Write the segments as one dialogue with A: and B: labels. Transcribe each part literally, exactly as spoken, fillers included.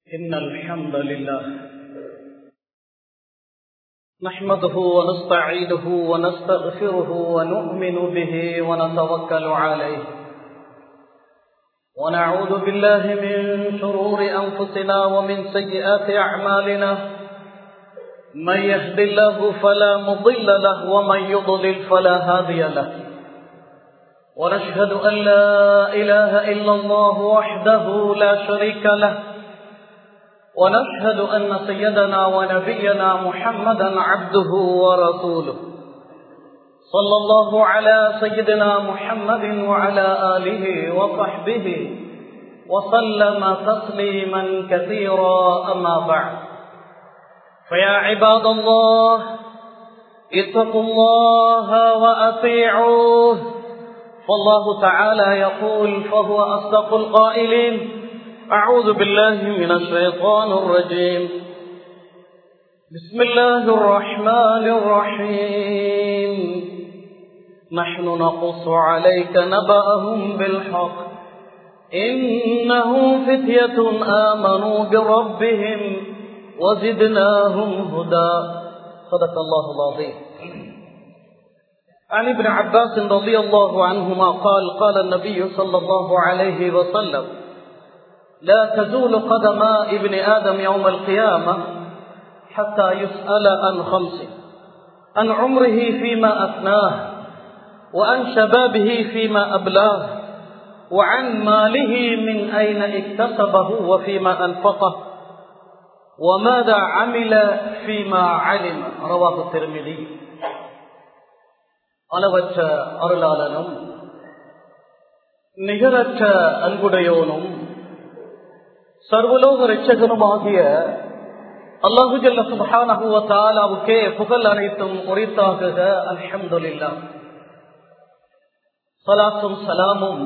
A: إن الحمد لله نحمده ونستعينه ونستغفره ونؤمن به ونتوكل عليه ونعوذ بالله من شرور أنفسنا ومن سيئات أعمالنا من يهد الله فلا مضل له ومن يضلل فلا هادي له ونشهد أن لا إله إلا الله وحده لا شريك له ونشهد أن سيدنا ونبينا محمدا عبده ورسوله صلى الله على سيدنا محمد وعلى آله وصحبه وسلم تسليما كثيرا أما بعد فيا عباد الله اتقوا الله وأطيعوه فالله تعالى يقول فهو أصدق القائلين أعوذ بالله من الشيطان الرجيم بسم الله الرحمن الرحيم نحن نقص عليك نبأهم بالحق إنهم فتية آمنوا بربهم وزدناهم هدى صدق الله العظيم عن ابن عباس رضي الله عنهما قال قال النبي صلى الله عليه وسلم لا تزول قدم ابن آدم يوم القيامة حتى يسأل عن خمس عن عمره فيما أفناه وعن شبابه فيما أبلاه وعن ماله من أين اكتسبه وفيما أنفقه وماذا عمل فيما علم رواه الترمذي. அளவற்ற அருளாளனும் நிகரற்ற அன்புடையோனும் சர்வலோக இரட்சகனுமாகிய அல்லாஹு ஜல்ல சுப்ஹானஹு வ தஆலாவுக்கே புகழ் அனைத்தும் உரித்தாகுக. அல்ஹம்துலில்லாஹ். ஸலாத்தும் ஸலாமும்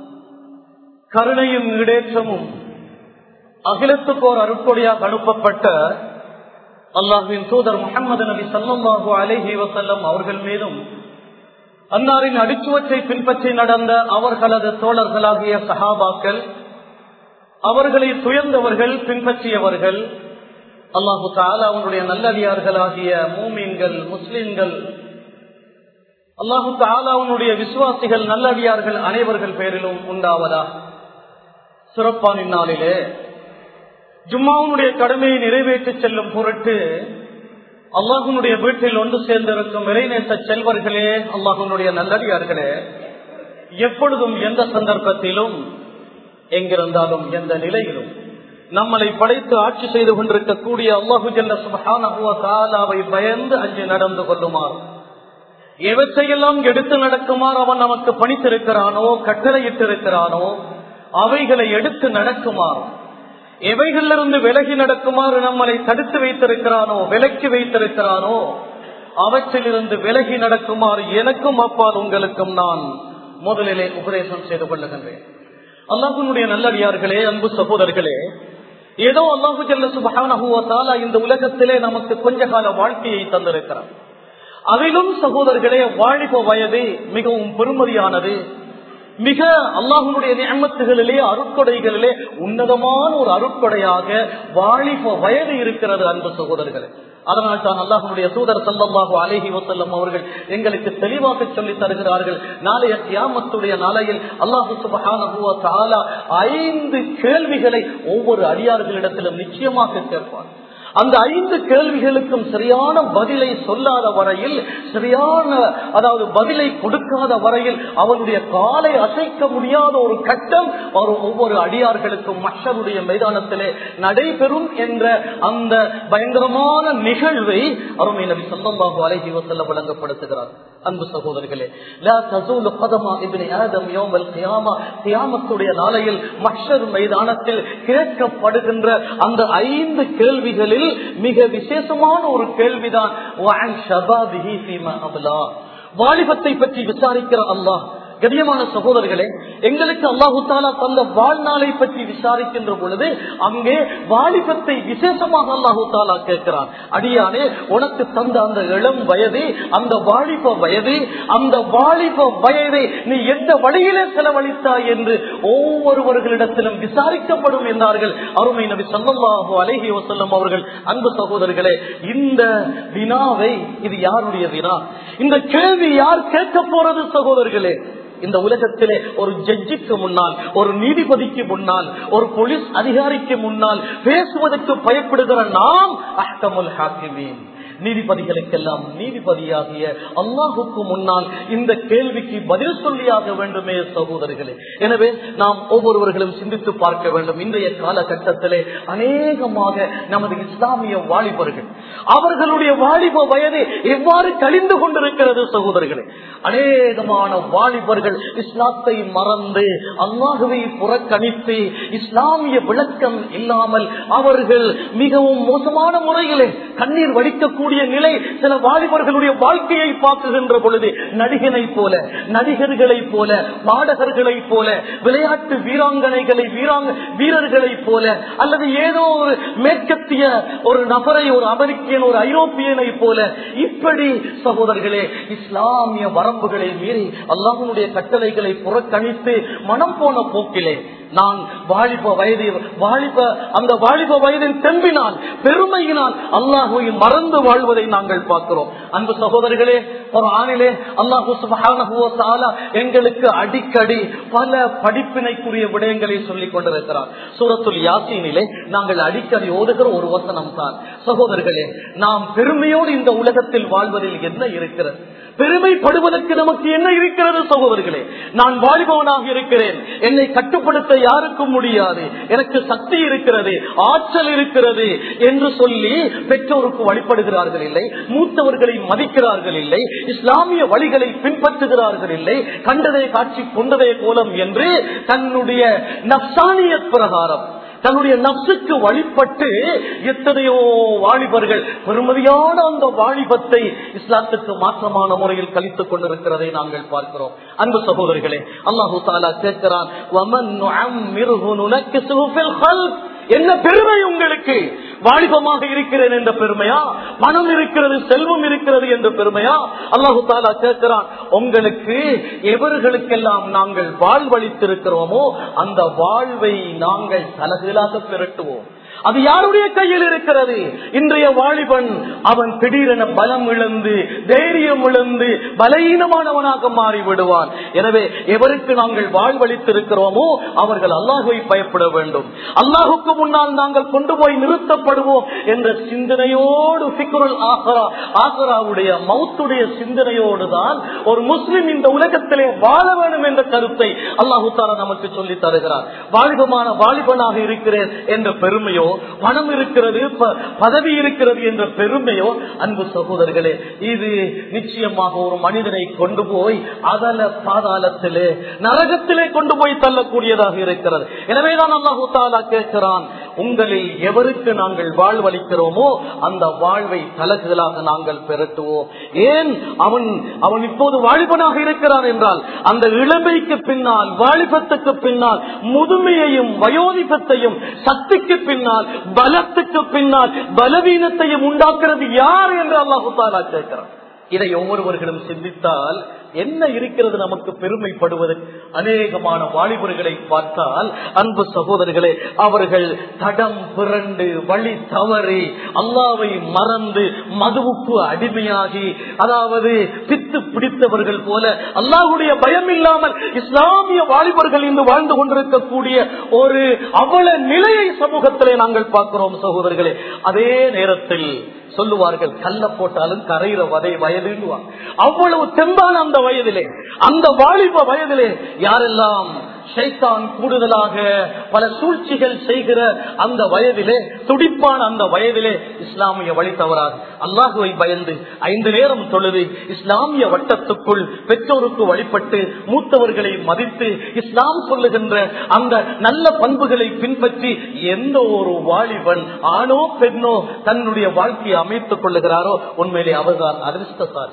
A: கருணையும் ஈடேற்றமும் அகிலத்துக்கோர் அருட்கொடையாக அனுப்பப்பட்ட அல்லாஹ்வின் தூதர் முஹம்மது நபி ஸல்லல்லாஹு அலைஹி வஸல்லம் அவர்கள் மீதும் அன்னாரின் அடிச்சுவற்றை பின்பற்றி நடந்த அவர்களது தோழர்களாகிய சஹாபாக்கள், அவர்களை துயர்ந்தவர்கள், பின்பற்றியவர்கள், அல்லாஹு தஆலா அவனுடைய நல்லடியார்களாகிய மூமீன்கள், முஸ்லிம்கள், அல்லாஹு தஆலா அவனுடைய விசுவாசிகள், நல்லடியார்கள் அனைவர்கள் பேரிலும் உண்டாவதா. சிறப்பான இந்நாளிலே ஜும்மாவுடைய கடமையை நிறைவேற்றி செல்லும் பொருட்டு அல்லாஹ்வுடைய வீட்டில் ஒன்று சேர்ந்திருக்கும் இறைநேச செல்வர்களே, அல்லாஹ்வுடைய நல்லடியார்களே, எப்பொழுதும் எந்த சந்தர்ப்பத்திலும் எங்கிருந்தாலும் எந்த நிலையிலும் நம்மளை படைத்து ஆட்சி செய்து கொண்டிருக்கக்கூடிய அல்லாஹு ஜல்ல சுப்ஹானஹு வ தஆலாவை பயந்து அஞ்சு நடந்து கொள்ளுமாறு, எவற்றையெல்லாம் எடுத்து நடக்குமாறு அவன் நமக்கு பணித்திருக்கிறானோ, கட்டளையிட்டிருக்கிறானோ அவைகளை எடுத்து நடக்குமாறு, எவைகளிலிருந்து விலகி நடக்குமாறு நம்மளை தடுத்து வைத்திருக்கிறானோ, விலக்கி வைத்திருக்கிறானோ அவற்றிலிருந்து விலகி நடக்குமாறு எனக்கும் அப்பால் உங்களுக்கும் நான் முதலிலே உபதேசம் செய்து கொள்ளுகின்றேன். அல்லாஹ்வுடைய நல்லடியார்களே, அன்பு சகோதரர்களே, ஏதோ அல்லாஹு ஜல்ல சுப்ஹானஹு வ தஆலா இந்த உலகத்திலே நமக்கு கொஞ்ச கால வாழ்க்கையை தந்திருக்கிறார். அதிலும் சகோதரர்களே, வாலிப வயது மிகவும் பெருமதியானது. மிக அல்லாஹ்வுடைய நிஅமத்துகளிலே, அருட்கொடைகளிலே உன்னதமான ஒரு அருட்கொடையாக வாலிப வயது இருக்கிறது. அன்பு சகோதரர்களே, அதனால் தான் அல்லாஹ்வுடைய தூதர் ஸல்லல்லாஹு அலைஹி வஸல்லம் அவர்கள் எங்களுக்கு தெளிவாக சொல்லி தருகிறார்கள், நாளைய கியாமத்துடைய நாளையில் அல்லாஹ் சுப்ஹானஹு வ தஆலா ஐந்து கேள்விகளை ஒவ்வொரு அடியார்களிடத்திலும் நிச்சயமாக கேட்பார். அந்த ஐந்து கேள்விகளுக்கும் சரியான பதிலை சொல்லாத வரையில், சரியான அதாவது பதிலை கொடுக்காத வரையில் அவனுடைய காலை அசைக்க முடியாத ஒரு கட்டம் ஒரு ஒவ்வொரு அடியார்களுக்கும் மஹ்ஷருடைய மைதானத்திலே நடைபெறும் என்ற அந்த பயங்கரமான நிகழ்வை அருமை நபி ஸல்லல்லாஹு அலைஹி வஸல்லம் வழங்கப்படுத்துகிறார். அன்பு சகோதரர்களே, லா தஸூலு கதமா இப்னி ஆதம் யௌமல் கியாமா, கியாமத்துடைய நாளையில் மஹ்ஷர் மைதானத்தில் கேட்கப்படுகின்ற அந்த ஐந்து கேள்விகளில் மிக விசேஷமான ஒரு கேள்விதான் வாலிபத்தை பற்றி விசாரிக்கிற அல்லாஹ். கண்ணியமான சகோதரர்களே, எங்களுக்கு அல்லாஹு தஆலா தந்த வாழ்நாளை பற்றி விசாரிக்கின்ற பொழுது அங்கே வாலிபத்தை விசேஷமாக அல்லாஹு தஆலா கேட்கிறான். அடியானே, உனக்கு தந்த அந்த இளம் வயது, அந்த வாலிப வயது, அந்த வாலிப வயதை நீ எந்த வழியிலே செலவழித்தாய் என்று ஒவ்வொருவர்களிடத்திலும் விசாரிக்கப்படும் என்றார்கள் அருமை நபி ஸல்லல்லாஹு அலைஹி வஸல்லம் அவர்கள். அன்பு சகோதரர்களே, இந்த வினாவை, இது யாருடைய வினா? இந்த கேள்வி யார் கேட்க போறது சகோதரர்களே? இந்த உலகத்திலே ஒரு ஜட்ஜிக்கு முன்னால், ஒரு நீதிபதிக்கு முன்னால், ஒரு போலீஸ் அதிகாரிக்கு முன்னால் பேசுவதற்கு பயப்படுகிற நாம் அஹ்கமுல் ஹாக்கிமீன், நீதிபதிகளுக்கெல்லாம் நீதிபதியாகிய அல்லாஹுக்கு முன்னால் இந்த கேள்விக்கு பதில் சொல்லியாக வேண்டுமே சகோதரர்களே. எனவே நாம் ஒவ்வொருவர்களும் சிந்தித்து பார்க்க வேண்டும். இன்றைய காலகட்டத்திலே அநேகமாக நமது இஸ்லாமிய வாலிபர்கள் அவர்களுடைய வாலிப வயது எவ்வாறு கழிந்து கொண்டிருக்கிறது சகோதரர்களே. அநேகமான வாலிபர்கள் இஸ்லாத்தை மறந்து, அல்லாஹுவை புறக்கணித்து, இஸ்லாமிய விளக்கம் இல்லாமல் அவர்கள் மிகவும் மோசமான முறையிலே கண்ணீர் வடிக்கக்கூடிய நிலை சில வாலிபர்களுடைய வாழ்க்கையை பார்க்குகின்ற பொழுது நடிகனை போல, நடிகர்களை போல, பாடகர்களை போல, விளையாட்டு வீராங்கனைகளை வீரர்களை போல, அல்லது ஏதோ ஒரு மேற்கத்திய ஒரு நபரை, ஒரு அமெரிக்கன், ஒரு ஐரோப்பியனை போல, இப்படி சகோதரர்களே இஸ்லாமிய வரம்புகளை மீறி அல்லாஹ்வுடைய கட்டளைகளை புறக்கணித்து மனம் போன போக்கிலே நான் வாலிப வயது வாலிப அந்த வாலிப வயதின் தெம்பினால், பெருமையினால் அல்லாஹ்வை மறந்து வாழ்வதை நாங்கள் பார்க்கிறோம். அன்பு சகோதரர்களே, ஒரு ஆணிலே அல்லாஹ் சுப்ஹானஹு வ தஆலா எங்களுக்கு அடிக்கடி பல படிப்பினைக்குரிய விடயங்களை சொல்லிக் கொண்டிருக்கிறார். சூரத்துல் யாசீனிலே நாங்கள் அடிக்கடி ஓதுகிற ஒரு வசனம் தான் சகோதரர்களே, நாம் பெருமையோடு இந்த உலகத்தில் வாழ்வதில் என்ன இருக்கிறது? பெருமைப்படுவதற்கு நமக்கு என்ன இருக்கிறது சகோதரர்களே? நான் வாலிபவனாக இருக்கிறேன், என்னை கட்டுப்படுத்த யாருக்கும் முடியாது, எனக்கு சக்தி இருக்கிறது, ஆற்றல் இருக்கிறது என்று சொல்லி பெற்றோருக்கு வழிபடுகிறார்கள் இல்லை, மூத்தவர்களை மதிக்கிறார்கள் இல்லை, இஸ்லாமிய வழிகளை பின்பற்றுகிறார்கள் இல்லை, கண்டதே காட்சி கொண்டதே கோலம் என்று தன்னுடைய நப்சானியத் பிரகாரம், தன்னுடைய நப்சுக்கு வழிபட்டு எத்தனையோ வாலிபர்கள் பெருமதியான அந்த வாலிபத்தை இஸ்லாத்துக்கு மாற்றமான முறையில் கழித்துக் கொண்டிருக்கிறதை நாங்கள் பார்க்கிறோம். அன்பு சகோதரர்களே, அல்லாஹு தஆலா கேட்கிறான், வமன் நுஅம்மிருஹு நுனக்கிஸுஹு ஃபில் ஹல்க். என்ன பெருமை உங்களுக்கு? வாலிபமாக இருக்கிறேன் என்ற பெருமையா? பணம் இருக்கிறது, செல்வம் இருக்கிறது என்ற பெருமையா? அல்லாஹு தஆலா கேட்கிறான், உங்களுக்கு எவர்களுக்கெல்லாம் நாங்கள் வாழ்வளித்திருக்கிறோமோ அந்த வாழ்வை நாங்கள் தலகீழாக பெருட்டுவோம். அது யாருடைய கையில் இருக்கிறது? இன்றைய வாலிபன் அவன் திடீரென பலம் இழந்து, தைரியம் இழந்து, பலவீனமானவனாக மாறி விடுவான். எனவே எவருக்கு நாங்கள் வாழ்வளித்திருக்கிறோமோ அவர்கள் அல்லாஹ்வை பயப்பட வேண்டும். அல்லாஹுக்கு முன்னால் நாங்கள் கொண்டு போய் நிறுத்தப்படுவோம் என்ற சிந்தனையோடு, ஃபிக்ருல் ஆஹிரா, ஆஹிராவுடைய மௌத்துடைய சிந்தனையோடு தான் ஒரு முஸ்லிம் இந்த உலகத்திலே வாழ வேண்டும் என்ற கருத்தை அல்லாஹு தஆலா நமக்கு சொல்லி தருகிறார். வாலிபமான வாலிபனாக இருக்கிறேன் என்ற பெருமையோ, பணம் இருக்கிறது, பதவி இருக்கிறது என்ற பெருமையோ, அன்பு சகோதரர்களே, இது நிச்சயமாக ஒரு மனிதனை கொண்டு போய் அதல பாதாளத்திலே, நரகத்திலே கொண்டு போய் தள்ளக்கூடியதாக இருக்கிறது. எனவேதான் அல்லாஹு தஆலா கேட்கிறான், உங்களில் எவருக்கு நாங்கள் வாழ்வளிக்கிறோமோ அந்த வாழ்வை தலகுகளாக நாங்கள் பெருட்டுவோம். ஏன் அவன் அவன் இப்போது வாலிபனாக இருக்கிறான் என்றால் அந்த இளமைக்கு பின்னால், வாலிபத்துக்கு பின்னால் முதுமையையும் வயோதிபத்தையும், சக்திக்கு பின்னால் பலத்துக்கு பின்னால் பலவீனத்தையும் உண்டாக்குறது யார் என்று அல்லாஹ் தஆலா கேட்கிறார். இதை ஒவ்வொருவர்களும் சிந்தித்தால் என்ன இருக்கிறது நமக்கு பெருமைப்படுவது? அநேகமான வாலிபர்களை பார்த்தால் அன்பு சகோதரர்களே, அவர்கள் தடம் பிறண்டு, வழி தவறி, அல்லாஹ்வை மறந்து, மதுவுக்கு அடிமையாகி, அதாவது பித்து பிடித்தவர்கள் போல, அல்லாஹ்வுடைய பயம் இல்லாமல் இஸ்லாமிய வாலிபர்கள் இன்று வாழ்ந்து கொண்டிருக்கக்கூடிய ஒரு அவல நிலையை சமூகத்திலே நாங்கள் பார்க்கிறோம் சகோதரர்களே. அதே நேரத்தில் சொல்லுவார்கள், கல்ல போட்டாலும் கரையிற வதை வயதுவாங்க. அவ்வளவு தெம்பான அந்த வயதிலே, அந்த வாலிப வயதிலே யாரெல்லாம் ஷைத்தான் கூடுதலாக பல சூழ்ச்சிகள் செய்கிற அந்த வயதிலே, துடிப்பான அந்த வயதிலே இஸ்லாமிய வழி தவறாது அல்லாஹுவை பயந்து ஐந்து நேரம் தொழுது, இஸ்லாமிய வட்டத்துக்குள் பெற்றோருக்கு வழிபட்டு, மூத்தவர்களை மதித்து, இஸ்லாம் சொல்லுகின்ற அந்த நல்ல பண்புகளை பின்பற்றி எந்த ஒரு வாலிபன் ஆணோ பெண்ணோ தன்னுடைய வாழ்க்கையை அமைத்துக் கொள்ளுகிறாரோ உண்மையிலே அவர்தான் அதிர்ஷ்டசாலி.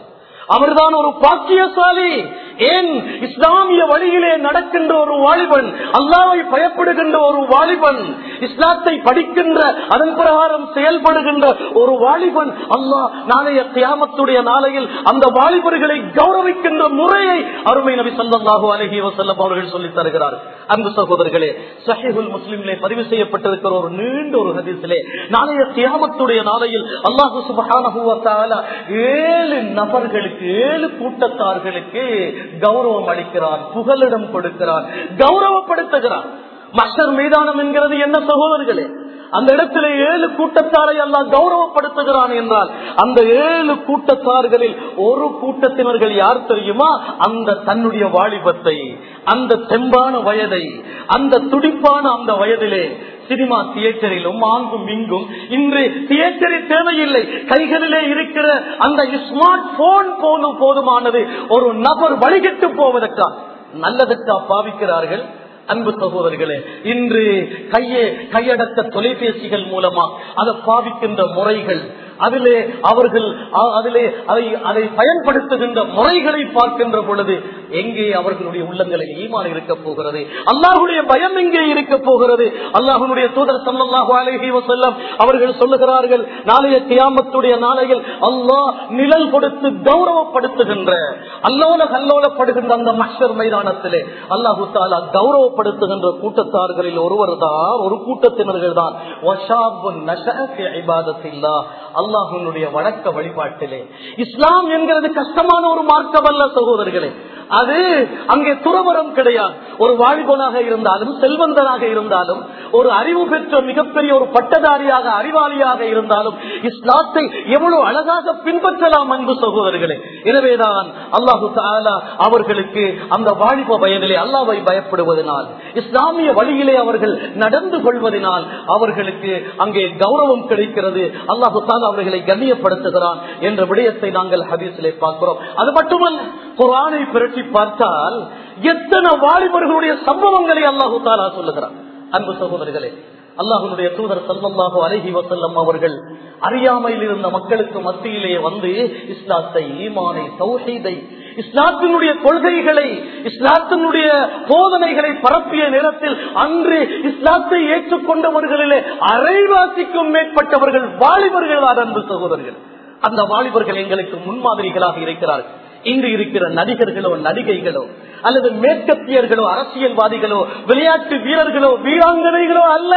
A: அவர்தான் ஒரு பாக்கியசாலி. ஏன்? இஸ்லாமிய வழியிலே நடக்கின்ற ஒரு வாலிபன், அல்லாஹ்வை பயப்படுகின்ற ஒரு வாலிபன், இஸ்லாத்தை படிக்கின்ற அதன் பிரகாரம் செயல்படுகின்ற ஒரு வாலிபன், அல்லாஹ் நாளைய கியாமத்துடைய நாளையில் அந்த வாலிபர்களை கௌரவிக்கின்ற முறையை அருமை நபி ஸல்லல்லாஹு அலைஹி வஸல்லம் அவர்கள் சொல்லித் தருகிறார். அன்பு சகோதரர்களே, ஸஹீஹுல் முஸ்லிமிலே பதிவு செய்யப்பட்டிருக்கிற ஒரு நீண்ட ஒரு ஹதீஸிலே நாளைய கியாமத்துடைய நாளையில் அல்லாஹ் சுப்ஹானஹு வ தஆலா ஏழு நபர்களுக்கு, ஏழு கூட்டத்தார்களுக்கு கௌரவம் அளிக்கிறான், புகலிடம் கொடுக்கிறான், கௌரவப்படுத்துகிறான். மஹ்ஷர் மைதானம் என்கிறது என்ன சகோதரர்களே? அந்த இடத்துல ஏழு கூட்டத்தாரை அல்லாஹ் கௌரவப்படுத்துகிறான் என்றால் அந்த ஏழு கூட்டத்தார்களில் ஒரு கூட்டத்தினர்கள் யார் தெரியுமா? அந்த தன்னுடைய வாலிபத்தை, அந்த தெம்பான வயதை, அந்த துடிப்பான அந்த வயதிலே சினிமா தியேட்டரிலும் ஆங்கும் இங்கும் இன்று தியேட்டரில் தேவையில்லை, கைகளிலே இருக்கிற அந்த ஸ்மார்ட் போன் போதும் போதுமானது ஒரு நபர் வழிகட்டு போவதற்கா, நல்லதற்கா பாவிக்கிறார்கள். அன்பு சகோதரர்களே, இன்று கையே கையடக்க தொலைபேசிகள் மூலமா அதை பாவிக்கின்ற முறைகள், அதிலே அவர்கள் அதிலே அதை அதை பயன்படுத்துகின்ற முறைகளை பார்க்கின்ற பொழுது எங்கே அவர்களுடைய உள்ளங்களில் ஈமான் இருக்க போகிறது? அல்லாஹ்வுடைய பயம் எங்கே இருக்க போகிறது? அல்லாஹ்வுடைய தூதர் ஸல்லல்லாஹு அலைஹி வஸல்லம் அவர்கள் சொல்லுகிறார்கள், நாளைய கியாமத்துடைய நாளையில் அல்லாஹ் நிழல் கொடுத்து கௌரவப்படுத்துகின்ற, அல்லோல கல்லோலப்படுகின்ற அந்த மஹ்ஷர் மைதானத்திலே அல்லாஹு தஆலா கௌரவப்படுத்துகின்ற கூட்டத்தார்களில் ஒருவர் தான், ஒரு கூட்டத்தினர்கள் தான் வஷாபுன் நஷஅ ஃபி இபாதத்தில்லாஹ், அல்லாஹ்வுடைய வணக்க வழிபாட்டிலே. இஸ்லாம் என்கிறது கஷ்டமான ஒரு மார்க்கம் அல்ல சகோதரர்களே. அது அங்கே துறவரம் கிடையாது. ஒரு வாலிபனாக இருந்தாலும், செல்வந்தனாக இருந்தாலும், ஒரு அறிவு பெற்ற மிகப்பெரிய ஒரு பட்டதாரியாக, அறிவாளியாக இருந்தாலும் இஸ்லாத்தை எவ்வளவு அழகாக பின்பற்றலாம் அன்பு சகோதரர்களே. எனவேதான் அல்லாஹு தஆலா அவர்களுக்கு அந்த வாலிப வயதிலே அல்லாஹ்வை பயப்படுவதனால், இஸ்லாமிய வழியிலே அவர்கள் நடந்து கொள்வதனால் அவர்களுக்கு அங்கே கௌரவம் கிடைக்கிறது. அல்லாஹு தஆலா அவர்களை கண்ணியப்படுத்துகிறான் என்ற விடயத்தை நாங்கள் ஹதீஸிலே பார்க்கிறோம். அது மட்டுமல்ல, குர்ஆனை பிரட்டி பார்த்தால் எத்தனை வாலிபர்களுடைய சம்பவங்களை அல்லாஹு தஆலா சொல்லுகிறார். அன்பு சகோதரர்களே, அல்லாஹ்வுடைய தூதர் ஸல்லல்லாஹு அலைஹி வஸல்லம் அவர்கள் அறியாமையில் இருந்த மக்களுக்கு மத்தியிலே வந்து இஸ்லாத்தை, ஈமானை, தௌஹீதை, இஸ்லாத்தினுடைய கொள்கைகளை, இஸ்லாத்தினுடைய போதனைகளை பரப்பிய நேரத்தில் அன்று இஸ்லாத்தை ஏற்றுக்கொண்டவர்களிலே அரைவாசிக்கும் மேற்பட்டவர்கள் வாலிபர்கள். அன்பு சகோதரர்கள், அந்த வாலிபர்கள் எங்களுக்கு முன்மாதிரிகளாக இருக்கிறார்கள். இன்று இருக்கிற நடிகர்களோ, நடிகைகளோ, அல்லது மேற்கத்தியர்களோ, அரசியல்வாதிகளோ, விளையாட்டு வீரர்களோ, வீராங்கனைகளோ அல்ல.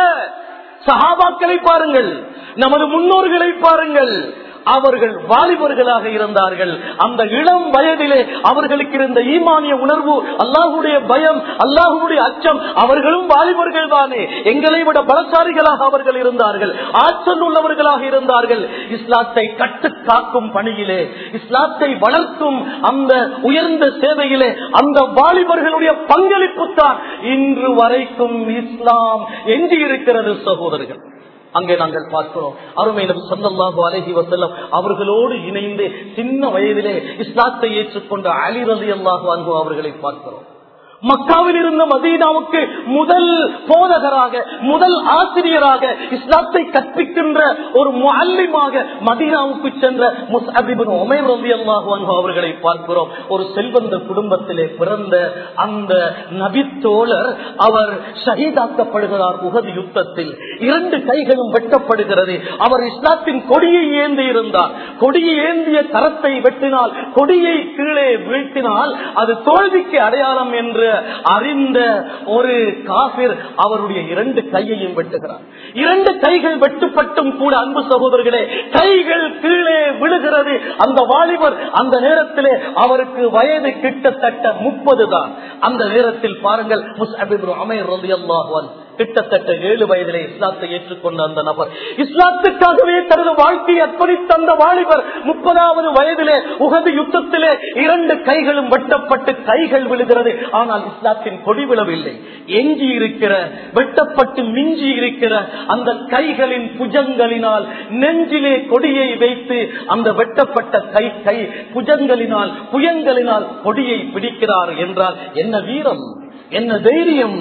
A: சஹாபாக்களை பாருங்கள், நமது முன்னோர்களை பாருங்கள். அவர்கள் வாலிபர்களாக இருந்தார்கள். அந்த இளம் வயதிலே அவர்களுக்கு இருந்த ஈமானிய உணர்வு, அல்லாஹ்வுடைய பயம், அல்லாஹ்வுடைய அச்சம். அவர்களும் வாலிபர்கள் தானே, எங்களை விட பலசாரிகளாக அவர்கள் இருந்தார்கள், ஆற்றல் உள்ளவர்களாக இருந்தார்கள். இஸ்லாத்தை கட்டு காக்கும் பணியிலே, இஸ்லாத்தை வளர்க்கும் அந்த உயர்ந்த சேவையிலே அந்த வாலிபர்களுடைய பங்களிப்பு தான் இன்று வரைக்கும் இஸ்லாம் எஞ்சி இருக்கிறது சகோதரர்கள். அங்கே நாங்கள் பார்க்கிறோம், அருமை நபி ஸல்லல்லாஹு அலைஹி வஸல்லம் அவர்களோடு இணைந்து சின்ன வயதிலே இஸ்லாத்தை ஏற்றுக்கொண்ட அலி ரலியல்லாஹு அன்ஹு அவர்களை பார்க்கிறோம். மக்காவில் இருந்த மதீனாவுக்கு முதல் போதகராக, முதல் ஆசிரியராக, இஸ்லாத்தை கற்பிக்கின்ற ஒரு முஅல்லிமாக மதீனாவுக்கு சென்ற முஸ்அப் இப்னு உமைர் ரலியல்லாஹு அன்ஹு அவர்களை பார்க்கிறோம். ஒரு செல்வந்த குடும்பத்திலே பிறந்த அந்த நபி தோழர் அவர் ஷஹீதாக்கப்படுகிறார் உஹது யுத்தத்தில். இரண்டு கைகளும் வெட்டப்படுகிறது. அவர் இஸ்லாத்தின் கொடியை ஏந்தி இருந்தார். கொடியை ஏந்திய கரத்தை வெட்டினால், கொடியை கீழே வீழ்த்தினால் அது தோல்விக்கு அடையாளம் என்று அறிந்த ஒரு காபிர் அவருடைய இரண்டு கையையும் வெட்டுகிறார். இரண்டு கைகள் வெட்டுப்பட்டும் கூட அன்பு சகோதரர்களே, கைகள் கீழே விழுகிறது. அந்த வாலிபர் அந்த நேரத்திலே அவருக்கு வயது கிட்டத்தட்ட முப்பது தான். அந்த நேரத்தில் பாருங்கள், முஸ்அப் இப்னு உமைர் ரலியல்லாஹு அன்ஹு கிட்டத்தட்ட ஏழு வயதிலே இஸ்லாத்தை ஏற்றுக்கொண்ட அந்த நபர், இஸ்லாத்துக்காகவே தனது வாழ்க்கையை அர்ப்பணித்த அந்த வாலிபர் முப்பதாவது வயதிலே உஹது யுத்தத்திலே இரண்டு கைகளும் வெட்டப்பட்டு கைகள் விழுகிறது. ஆனால் இஸ்லாத்தின் கொடி விழவில்லை. எஞ்சி இருக்கிற, வெட்டப்பட்டு மிஞ்சி இருக்கிற அந்த கைகளின் புஜங்களினால் நெஞ்சிலே கொடியை வைத்து அந்த வெட்டப்பட்ட கை கை புஜங்களினால் புயங்களினால் கொடியை பிடிக்கிறார் என்றால் என்ன வீரம், என்ன தைரியம்,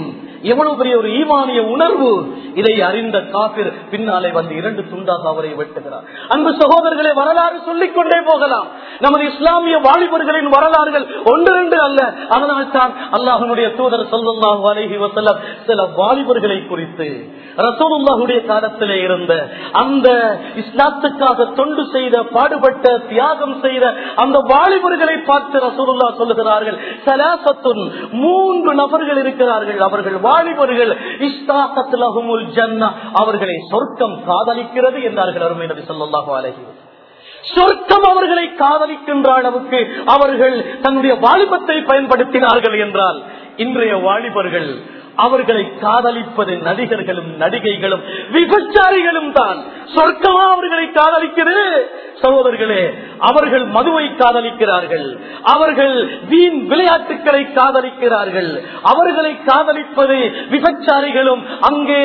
A: எவ்வளவு பெரிய ஒரு ஈமானிய உணர்வு! இதை அறிந்த காபிர் பின்னாலே வந்து இரண்டு துண்டாக அவரை வெட்டுகிறார். அன்பு சகோதரர்களை, வரலாறு சொல்லிக் கொண்டே போகலாம். நமது இஸ்லாமிய வாலிபர்களின் வரலாறுகள் ஒன்றிரண்டு அல்ல. அதனால் தான் அல்லாஹ்வுடைய தூதர் ஸல்லல்லாஹு அலைஹி வஸல்லம் சில வாலிபர்களை குறித்து ரசூலுல்லாஹுடைய காலத்திலே இருந்த அந்த இஸ்லாத்துக்காக தொண்டு செய்த, பாடுபட்ட, தியாகம் செய்த அந்த வாலிபர்களை பார்த்து ரசூலுல்லாஹ் சொல்லுகிறார்கள், ஸலாஸத்துன், மூன்று நபர்கள் இருக்கிறார்கள், அவர்கள் வாலிபர்கள், இஸ்தாகத் லஹுமுல் ஜன்னah, அவர்களை சொர்க்கம் காதலிக்கிறது என்றார்கள் அருமை நபி ஸல்லல்லாஹு அலைஹி வஸல்லம். சொர்க்கம் அவர்களை காதலிக்கின்ற அளவுக்கு அவர்கள் தன்னுடைய வாலிபத்தை பயன்படுத்தினார்கள் என்றால், இன்றைய வாலிபர்கள் அவர்களை காதலிப்பது நடிகர்களும் நடிகைகளும் விபச்சாரிகளும் தான். சொர்க்கமா அவர்களை காதலிக்கிறது? சகோதரர்களே, அவர்கள் மதுவை காதலிக்கிறார்கள், அவர்கள் வீண் விளையாட்டுக்களை காதலிக்கிறார்கள். அவர்களை காதலிப்பது விபச்சாரிகளும், அங்கே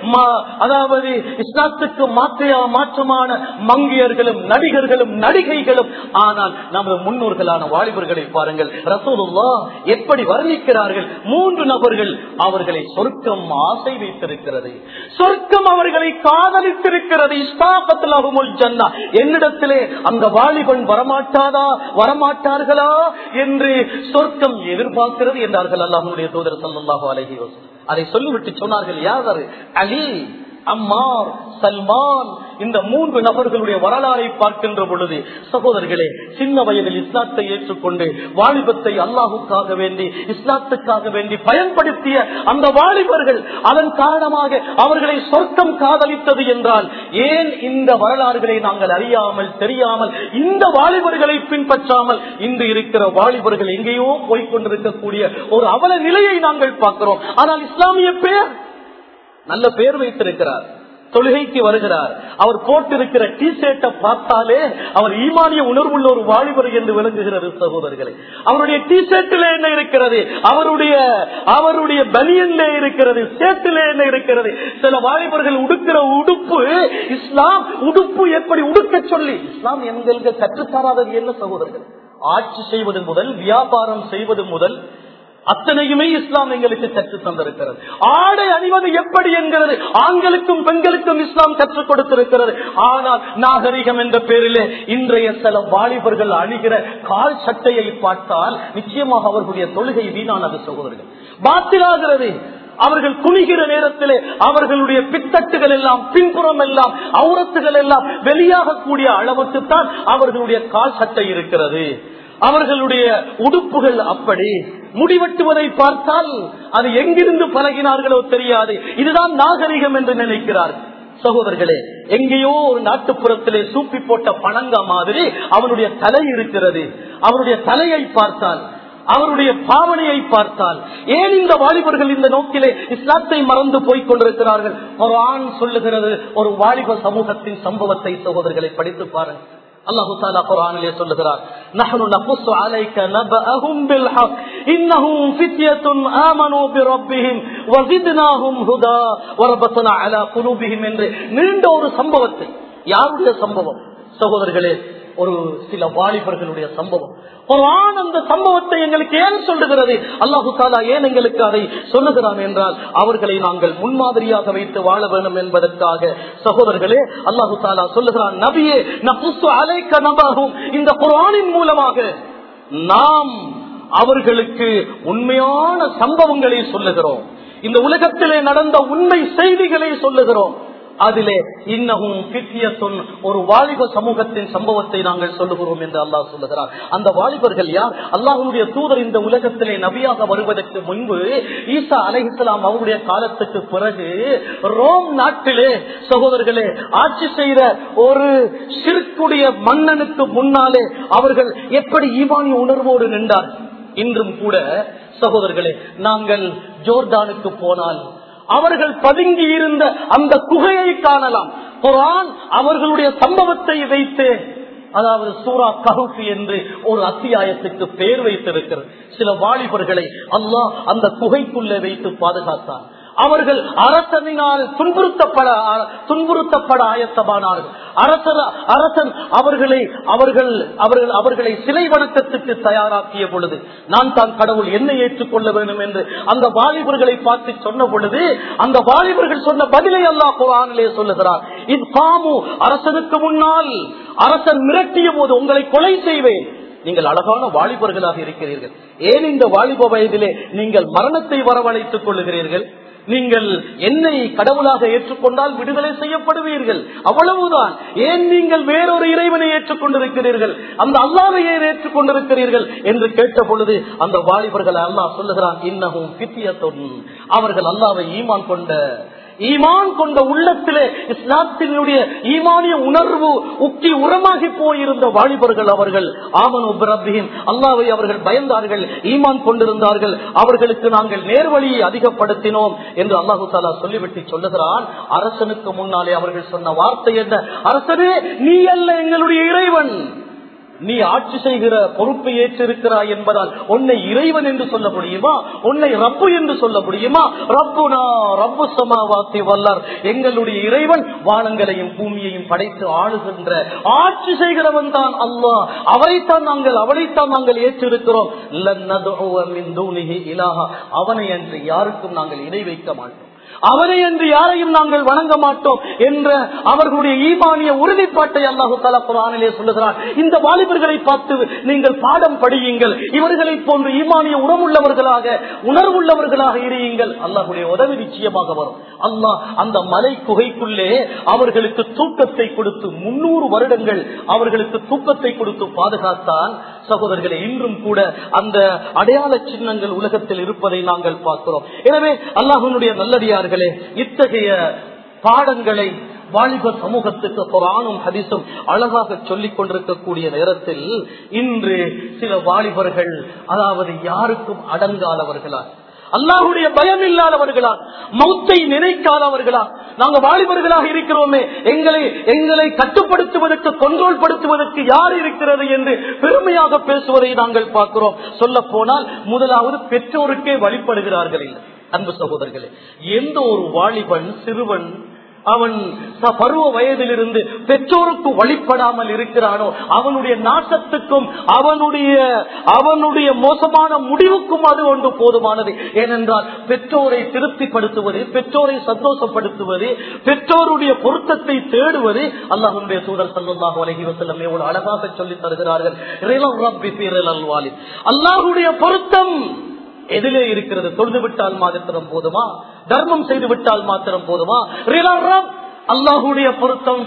A: அதாவது இஸ்லாத்துக்கு மாற்றையா மாற்றமான மங்கையர்களும் நடிகர்களும் நடிகைகளும். ஆனால் நமது முன்னோர்களான வாலிபர்களை பாருங்கள், ரசூலுல்லாஹ் எப்படி வர்ணிக்கிறார்கள். மூன்று நபர்கள் அவர்களை சொர்க்கம் ஆசை வைத்திருக்கிறது, சொர்க்கம் அவர்களை காதலித்திருக்கிறது. இஸ்தாகத் லஹுமுல் ஜன்னah, என்னிடத்திலே அந்த வாலிபன் வரமாட்டாதா, வரமாட்டார்களா என்று சொர்க்கம் எதிர்பார்க்கிறது என்றார்கள் அல்லாஹ்வுடைய தூதர் ஸல்லல்லாஹு அலைஹி வஸல்லம். அதை சொல்லிவிட்டு சொன்னார்கள், யார்? அலி, அம்மார், சல்மான். இந்த மூன்று நபர்களுடைய வரலாறை பார்க்கின்ற பொழுது சகோதரர்களே, சின்ன வயதில் இஸ்லாத்தை ஏற்றுக்கொண்டு வாலிபத்தை அல்லாஹுக்காக வேண்டி, இஸ்லாத்துக்காக வேண்டி பயன்படுத்திய அந்த வாலிபர்கள், அதன் காரணமாக அவர்களை சொர்க்கம் காதலித்தது என்றால், ஏன் இந்த வரலாறுகளை நாங்கள் அறியாமல் தெரியாமல் இந்த வாலிபர்களை பின்பற்றாமல் இன்று இருக்கிற வாலிபர்கள் எங்கேயோ போய்கொண்டிருக்கக்கூடிய ஒரு அவல நிலையை நாங்கள் பார்க்கிறோம். ஆனால் இஸ்லாமிய பேர் நல்ல பேர் வைத்திருக்கிறார், தொழுகைக்கு வருகிறார், அவர் போட்டிருக்கிற டி ஷர்ட்டை பார்த்தாலே அவர் ஈமானிய உணர்வுள்ள ஒரு வாலிபர் என்று விளங்குகிறது. சகோதரர்களே, அவருடைய டி ஷர்ட்டிலே என்ன இருக்கிறது, அவருடைய அவருடைய பனியன்ல இருக்கிறது, ஷர்ட்டிலே என்ன இருக்கிறது. சில வாலிபர்கள் உடுக்கிற உடுப்பு, இஸ்லாம் உடுப்பு எப்படி உடுக்க சொல்லி இஸ்லாம் எங்களுக்கு கற்றுத்தராதது என்ன சகோதரர்கள்? ஆட்சி செய்வது முதல் வியாபாரம் செய்வது முதல் அத்தனையுமே இஸ்லாம் எங்களுக்கு கற்று தந்திருக்கிறது. ஆடை அணிவது எப்படி என்கிறது ஆண்களுக்கும் பெண்களுக்கும் இஸ்லாம் கற்றுக் கொடுத்திருக்கிறது. ஆனால் நாகரிகம் என்ற பேரிலே இன்றைய சில வாலிபர்கள் அணிகிற கால் சட்டையை பார்த்தால் நிச்சயமாக அவர்களுடைய தொழுகை வீணானது சகோதரர்கள், பாத்திலாகிறது. அவர்கள் குனிகிற நேரத்திலே அவர்களுடைய பித்தட்டுகள் எல்லாம், பின்புறம் எல்லாம், அவுரத்துகள் எல்லாம் வெளியாகக்கூடிய அளவுக்குத்தான் அவர்களுடைய கால் சட்டை இருக்கிறது. அவர்களுடைய உடுப்புகள் அப்படி. முடிவெட்டுவதை பார்த்தால் அது எங்கிருந்து பழகினார்களோ தெரியாது. இதுதான் நாகரிகம் என்று நினைக்கிறார்கள். சகோதரர்களே, எங்கேயோ ஒரு நாட்டுப்புறத்திலே சூப்பி போட்ட பணங்கா மாதிரி அவனுடைய தலை இருக்கிறது. அவருடைய தலையை பார்த்தால், அவருடைய பாவனையை பார்த்தால், ஏன் இந்த வாலிபர்கள் இந்த நோக்கிலே இஸ்லாத்தை மறந்து போய் கொண்டிருக்கிறார்கள்? குர்ஆன் சொல்லுகிறது ஒரு வாலிப சமூகத்தின் சம்பவத்தை. சகோதரர்களை படித்து பாருங்கள். அல்லாஹு தஆலா குர்ஆனிலே சொல்லுகிறார், நஹ்னு நகுஸ்ஸு அலைக நபஅஹும் பில் ஹக் இன்னஹும் ஃபித்யத்துன் ஆமனூ பிரப்பிஹிம் வஸித்னாஹும் ஹுதா வரபத்னா அலா குலூபிஹிம் என்று நீண்ட ஒரு சம்பவத்தை. யாருடைய சம்பவம் சகோதரர்களே? ஒரு சில வாலிபர்களுடைய சம்பவம். குர்ஆன் அந்த சம்பவத்தை எங்களுக்கு ஏன் சொல்லுகிறது? அல்லாஹு தஆலா ஏன் எங்களுக்கு அதை சொல்லுகிறான் என்றால், அவர்களை நாங்கள் முன்மாதிரியாக வைத்து வாழ வேண்டும் என்பதற்காக. சகோதரர்களே, அல்லாஹு தஆலா சொல்லுகிறான், நபியே நகுஸ்ஸு அலைக நபஅஹும், இந்த குர்ஆனின் மூலமாக நாம் அவர்களுக்கு உண்மையான சம்பவங்களை சொல்லுகிறோம், இந்த உலகத்திலே நடந்த உண்மை செய்திகளை சொல்லுகிறோம். அதிலே இன்னஹும் ஃபித்யத்துன், ஒரு வாலிப சமூகத்தின் சம்பவத்தை நாங்கள் சொல்லுகிறோம் என்று அல்லாஹ் சொல்லுகிறார். அந்த வாலிபர்கள் யார்? அல்லாஹ்வுடைய தூதர் இந்த உலகத்திலே நபியாக வருவதற்கு முன்பு, ஈசா அலைஹிஸ்ஸலாம் அவருடைய காலத்துக்கு பிறகு ரோம் நாட்டிலே சகோதரர்களே ஆட்சி செய்த ஒரு ஷிர்க்குடைய மன்னனுக்கு முன்னாலே அவர்கள் எப்படி ஈமானிய உணர்வோடு நின்றார். இன்றும் கூட சகோதரர்களே, நாங்கள் ஜோர்டானுக்கு போனால் அவர்கள் பதுங்கி இருந்த அந்த குகையை காணலாம். குர்ஆன் அவர்களுடைய சம்பவத்தை வைத்து, அதாவது சூரா கஹஃப் என்று ஒரு அத்தியாயத்துக்கு பெயர் வைத்திருக்கிறது. சில வாலிபர்களை அல்லாஹ் அந்த குகைக்குள்ளே வைத்து பாதுகாத்தான். அவர்கள் அரசனினால் துன்புறுத்தப்பட துன்புறுத்தப்பட ஆயத்தமானார்கள். அரசர் அரசன் அவர்களை அவர்கள் அவர்கள் அவர்களை சிலை வணக்கத்துக்கு தயாராக்கிய பொழுது, நான் தான் கடவுள், என்னை ஏற்றுக்கொள்ள வேண்டும் என்று அந்த வாலிபர்களை பார்த்து சொன்ன பொழுது, அந்த வாலிபர்கள் சொன்ன பதிலை அல்லாஹ் குர்ஆனிலே சொல்லுகிறார். இது காமு, அரசனுக்கு முன்னால் அரசன் மிரட்டிய போது உங்களை கொலை செய்வேன். நீங்கள் அழகான வாலிபர்களாக இருக்கிறீர்கள், ஏன் இந்த வாலிப வயதிலே நீங்கள் மரணத்தை வரவழைத்துக் கொள்ளுகிறீர்கள்? நீங்கள் என்னை கடவுளாக ஏற்றுக்கொண்டால் விடுதலை செய்யப்படுவீர்கள், அவ்வளவுதான். ஏன் நீங்கள் வேறொரு இறைவனை ஏற்றுக்கொண்டிருக்கிறீர்கள், அந்த அல்லாஹ்வை ஏன் ஏற்றுக்கொண்டிருக்கிறீர்கள் என்று கேட்ட பொழுது அந்த வாலிபர்கள் அல்லாஹ் சொல்லுகிறான், இன்னஹும் ஃபித்யத்துன், அவர்கள் அல்லாஹ்வை ஈமான் கொண்ட ஈமான் கொண்ட உள்ளத்திலே இஸ்லாத்தினுடைய ஈமானிய உணர்வு உக்கி உரமாகி போயிருந்த வாலிபர்கள் அவர்கள். ஆமனு பிரப்பிஹிம், அல்லாஹ்வை அவர்கள் பயந்தார்கள், ஈமான் கொண்டிருந்தார்கள், அவர்களுக்கு நாங்கள் நேர்வழியை அதிகப்படுத்தினோம் என்று அல்லாஹு தஆலா சொல்லிவிட்டு சொல்லுகிறான். அரசனுக்கு முன்னாலே அவர்கள் சொன்ன வார்த்தை என்ன? அரசனே, நீ அல்ல எங்களுடைய இறைவன், நீ ஆட்சி செய்கிற பொறுப்பை ஏற்றிருக்கிறாய் என்பதால் உன்னை இறைவன் என்று சொல்ல முடியுமா? உன்னை ரப்பு என்று சொல்ல முடியுமா? ரப்புனா ரப்பு சமாவாத்தி வல்லார், எங்களுடைய இறைவன் வானங்களையும் பூமியையும் படைத்து ஆளுகின்ற ஆட்சி செய்கிறவன் தான் அல்லாஹ், அவரைத்தான் நாங்கள் அவரைத்தான் நாங்கள் ஏற்றிருக்கிறோம். அவனை அன்று யாருக்கும் நாங்கள் இணை வைக்க மாட்டோம், அவனை என்று யாரையும் நாங்கள் வணங்க மாட்டோம் என்ற அவர்களுடைய ஈமானிய உறுதிப்பாட்டை அல்லாஹு தஆலா குர்ஆனிலே சொல்லுகிறார். இந்த வாலிபர்களை பார்த்து நீங்கள் பாடம் படியுங்கள், இவர்களை போன்று ஈமானிய உணர்வுள்ளவர்களாக உணர்வுள்ளவர்களாக இருங்கள், அல்லாஹ்வுடைய உதவி நிச்சயமாக வரும். அல்லாஹ் அந்த மலை குகைக்குள்ளே அவர்களுக்கு தூக்கத்தை கொடுத்து முன்னூறு வருடங்கள் அவர்களுக்கு தூக்கத்தை கொடுத்து பாதுகாத்தான். சகோதரர்களே, இன்றும் கூட அந்த அடையாள சின்னங்கள் உலகத்தில் இருப்பதை நாங்கள் பார்க்கிறோம். எனவே அல்லாஹ்வுடைய நல்லடியார்களே, இத்தகைய பாடங்களை வாலிப சமூகத்துக்கு குர்ஆனும் ஹதீஸும் அழகாக சொல்லிக் கொண்டிருக்கக்கூடிய நேரத்தில் இன்று சில வாலிபர்கள், அதாவது யாருக்கும் அடங்காதவர்களா, அல்லாஹ்வுடைய பயம் இல்லாதவர்களா, மௌத்தை நினைக்காதவர்களா, நாங்க வாலிபர்களாக இருக்கிறோமே, எங்களை எங்களை கட்டுப்படுத்துவதற்கு கண்ட்ரோல் படுத்துவதற்கு யார் இருக்கிறது என்று பெருமையாக பேசுவதை நாங்கள் பார்க்கிறோம். சொல்ல போனால் முதலாவது பெற்றோருக்கே வழிபடுகிறார்கள் இல்லை. அன்பு சகோதரர்களே, எந்த ஒரு வாலிபன் சிறுவன் அவன் பருவ வயதிலிருந்து பெற்றோருக்கு வழிபடாமல் இருக்கிறானோ அவனுடைய நாசத்துக்கும் அவனுடைய அவனுடைய மோசமான முடிவுக்கும் அது ஒன்று போதுமானது. ஏனென்றால் பெற்றோரை திருப்திப்படுத்துவது, பெற்றோரை சந்தோஷப்படுத்துவது, பெற்றோருடைய பொருத்தத்தை தேடுவது அல்லாஹ்வுடைய தூதர் ஸல்லல்லாஹு அலைஹி வஸல்லம் எவ்வளவு அழகாக சொல்லி தருகிறார்கள். அல்லாஹ்வுடைய பொருத்தம் எதிலே இருக்கிறது? தொழுது விட்டால் மாத்திரம் போதுமா? தர்மம் செய்து விட்டால் மாத்திரம் போதுமா? அல்லாஹுடைய பொருத்தம்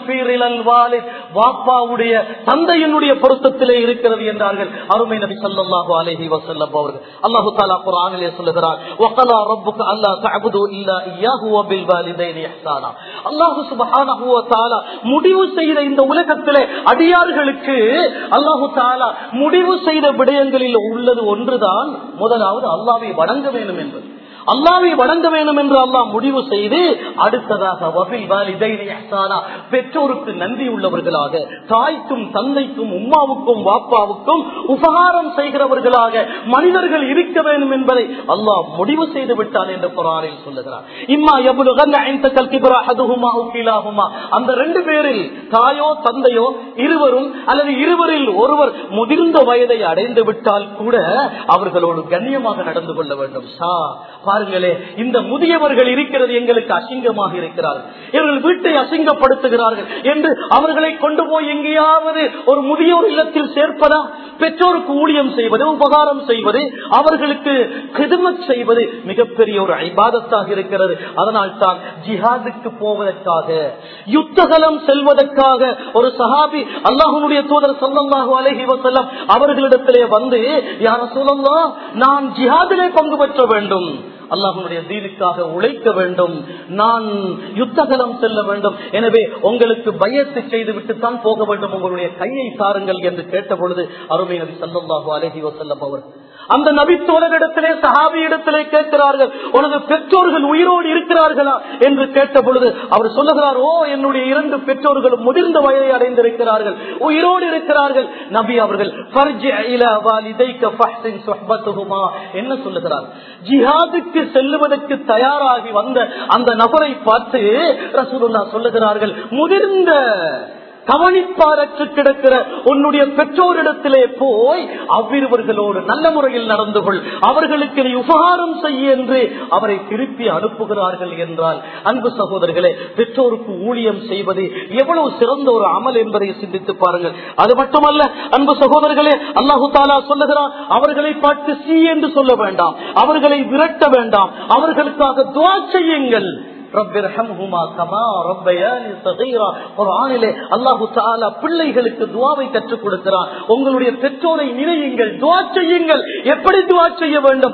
A: வாப்பாவுடைய தந்தையினுடைய பொருத்தத்திலே இருக்கிறது என்றார்கள் அருமை நபி ஸல்லல்லாஹு அலைஹி வஸல்லம் அவர்கள். அல்லாஹ் தஆலா குர்ஆனிலே சொல்லுகிறார், வகலா ரப்புக அல்லா தஅபுது இல்லா இய்யாஹு வபில் வாலிதைனி இஹ்சானா. அல்லாஹ் சுப்ஹானஹு வ தஆலா முடிவு செய்த இந்த உலகத்திலே அடியார்களுக்கு அல்லாஹ் தஆலா முடிவு செய்த விடயங்களில் உள்ளது ஒன்றுதான், முதலாவது அல்லாஹ்வை வணங்க வேண்டும் என்பது. அல்லாஹ்வை வணங்க வேண்டும் என்று அல்லாஹ் முடிவு செய்து அடுத்ததாக வபில் வாலிதைனி இஹ்சானா, பெற்றோருக்கு நன்றி உள்ளவர்களாக, தாய்க்கும் தந்தைக்கும் உம்மாவுக்கும் வாப்பாவுக்கும் உபகாரம் செய்கிறவர்களாக மனிதர்கள் இருக்க வேண்டும் என்பதை அல்லாஹ் முடிவு செய்து விட்டான் என்று குர்ஆனில் சொல்லுகிறார். இம்மா யபுலுகன்ன இன்தகல் கிப்ரா அஹதுஹுமா அவ் கிலாஹுமா, அந்த ரெண்டு பேரில் தாயோ தந்தையோ இருவரும் அல்லது இருவரில் ஒருவர் முதிர்ந்த வயதை அடைந்து விட்டால் கூட அவர்களோடு கண்ணியமாக நடந்து கொள்ள வேண்டும். பாருங்களே, இந்த முதியவர்கள் இருக்கிறது எங்களுக்கு அசிங்கமாக இருக்கிறார்கள், இவர்கள் வீட்டை அசிங்கப்படுத்துகிறார்கள் என்று அவர்களை கொண்டு போய் எங்கேயாவது ஒரு முதியோர் இல்லத்தில் சேர்ப்பதா? பெற்றோருக்கு ஊழியம் செய்வது, உபகாரம் செய்வது, அவர்களுக்கு கிதுமத் செய்வது மிகப்பெரிய ஒரு இபாதத்தாக இருக்கிறது. அதனால் தான் ஜிஹாதுக்கு போவதற்காக, யுத்தகலம் செல்வதற்காக ஒரு சஹாபி அல்லாஹ்வுடைய தூதர் ஸல்லல்லாஹு அலைஹி வஸல்லம் அவர்களிடத்திலே வந்து, யா ரசூலல்லாஹ், நான் ஜிஹாதிலே பங்கு பெற்ற வேண்டும், அல்லாஹ்வுடைய தீனுக்காக உழைக்க வேண்டும், நான் யுத்தகலம் செல்ல வேண்டும், எனவே உங்களுக்கு பையத்து செய்து விட்டுத்தான் போக வேண்டும், உங்களுடைய கையை தாருங்கள் என்று கேட்ட பொழுது அருமை நபி ஸல்லல்லாஹு அலைஹி வஸல்லம் அவர் அந்த நபித்தோழரிடத்திலே சஹாபியிடத்திலே கேட்கிறார்கள், உனது பெற்றோர்கள் உயிரோடு இருக்கிறார்களா என்று கேட்ட பொழுது அவர் சொல்லுகிறார், ஓ என்னுடைய இரண்டு பெற்றோர்களும் முதிர்ந்த வயதை அடைந்திருக்கிறார்கள், உயிரோடு இருக்கிறார்கள். நபி அவர்கள் என்ன சொல்லுகிறார், ஜிஹாதுக்கு செல்லுவதற்கு தயாராகி வந்த அந்த நபரை பார்த்து ரசூலுல்லாஹ் சொல்லுகிறார்கள், முதிர்ந்த கவனிப்பாரற்று கிடக்கிற உன்னுடைய பெற்றோரிடத்திலே போய் அவ்விருவர்களோடு நல்ல முறையில் நடந்து கொள், அவர்களுக்கு நீ உபகாரம் செய்ய என்று அவரை திருப்பி அனுப்புகிறார்கள் என்றால், அன்பு சகோதரர்களே, பெற்றோருக்கு ஊழியம் செய்வது எவ்வளவு சிறந்த ஒரு அமல் என்பதை சிந்தித்து பாருங்கள். அது மட்டுமல்ல அன்பு சகோதரர்களே, அல்லாஹு தஆலா சொல்லுகிறார், அவர்களை பார்த்து சீ என்று சொல்ல வேண்டாம், அவர்களை விரட்ட வேண்டாம், அவர்களுக்காக துஆ செய்யுங்கள். பிள்ளைகளுக்கு துவாவை கற்றுக் கொடுக்கிறார். உங்களுடைய பெற்றோரை நினையுங்கள், துவா செய்யுங்கள். எப்படி துவா செய்ய வேண்டும்?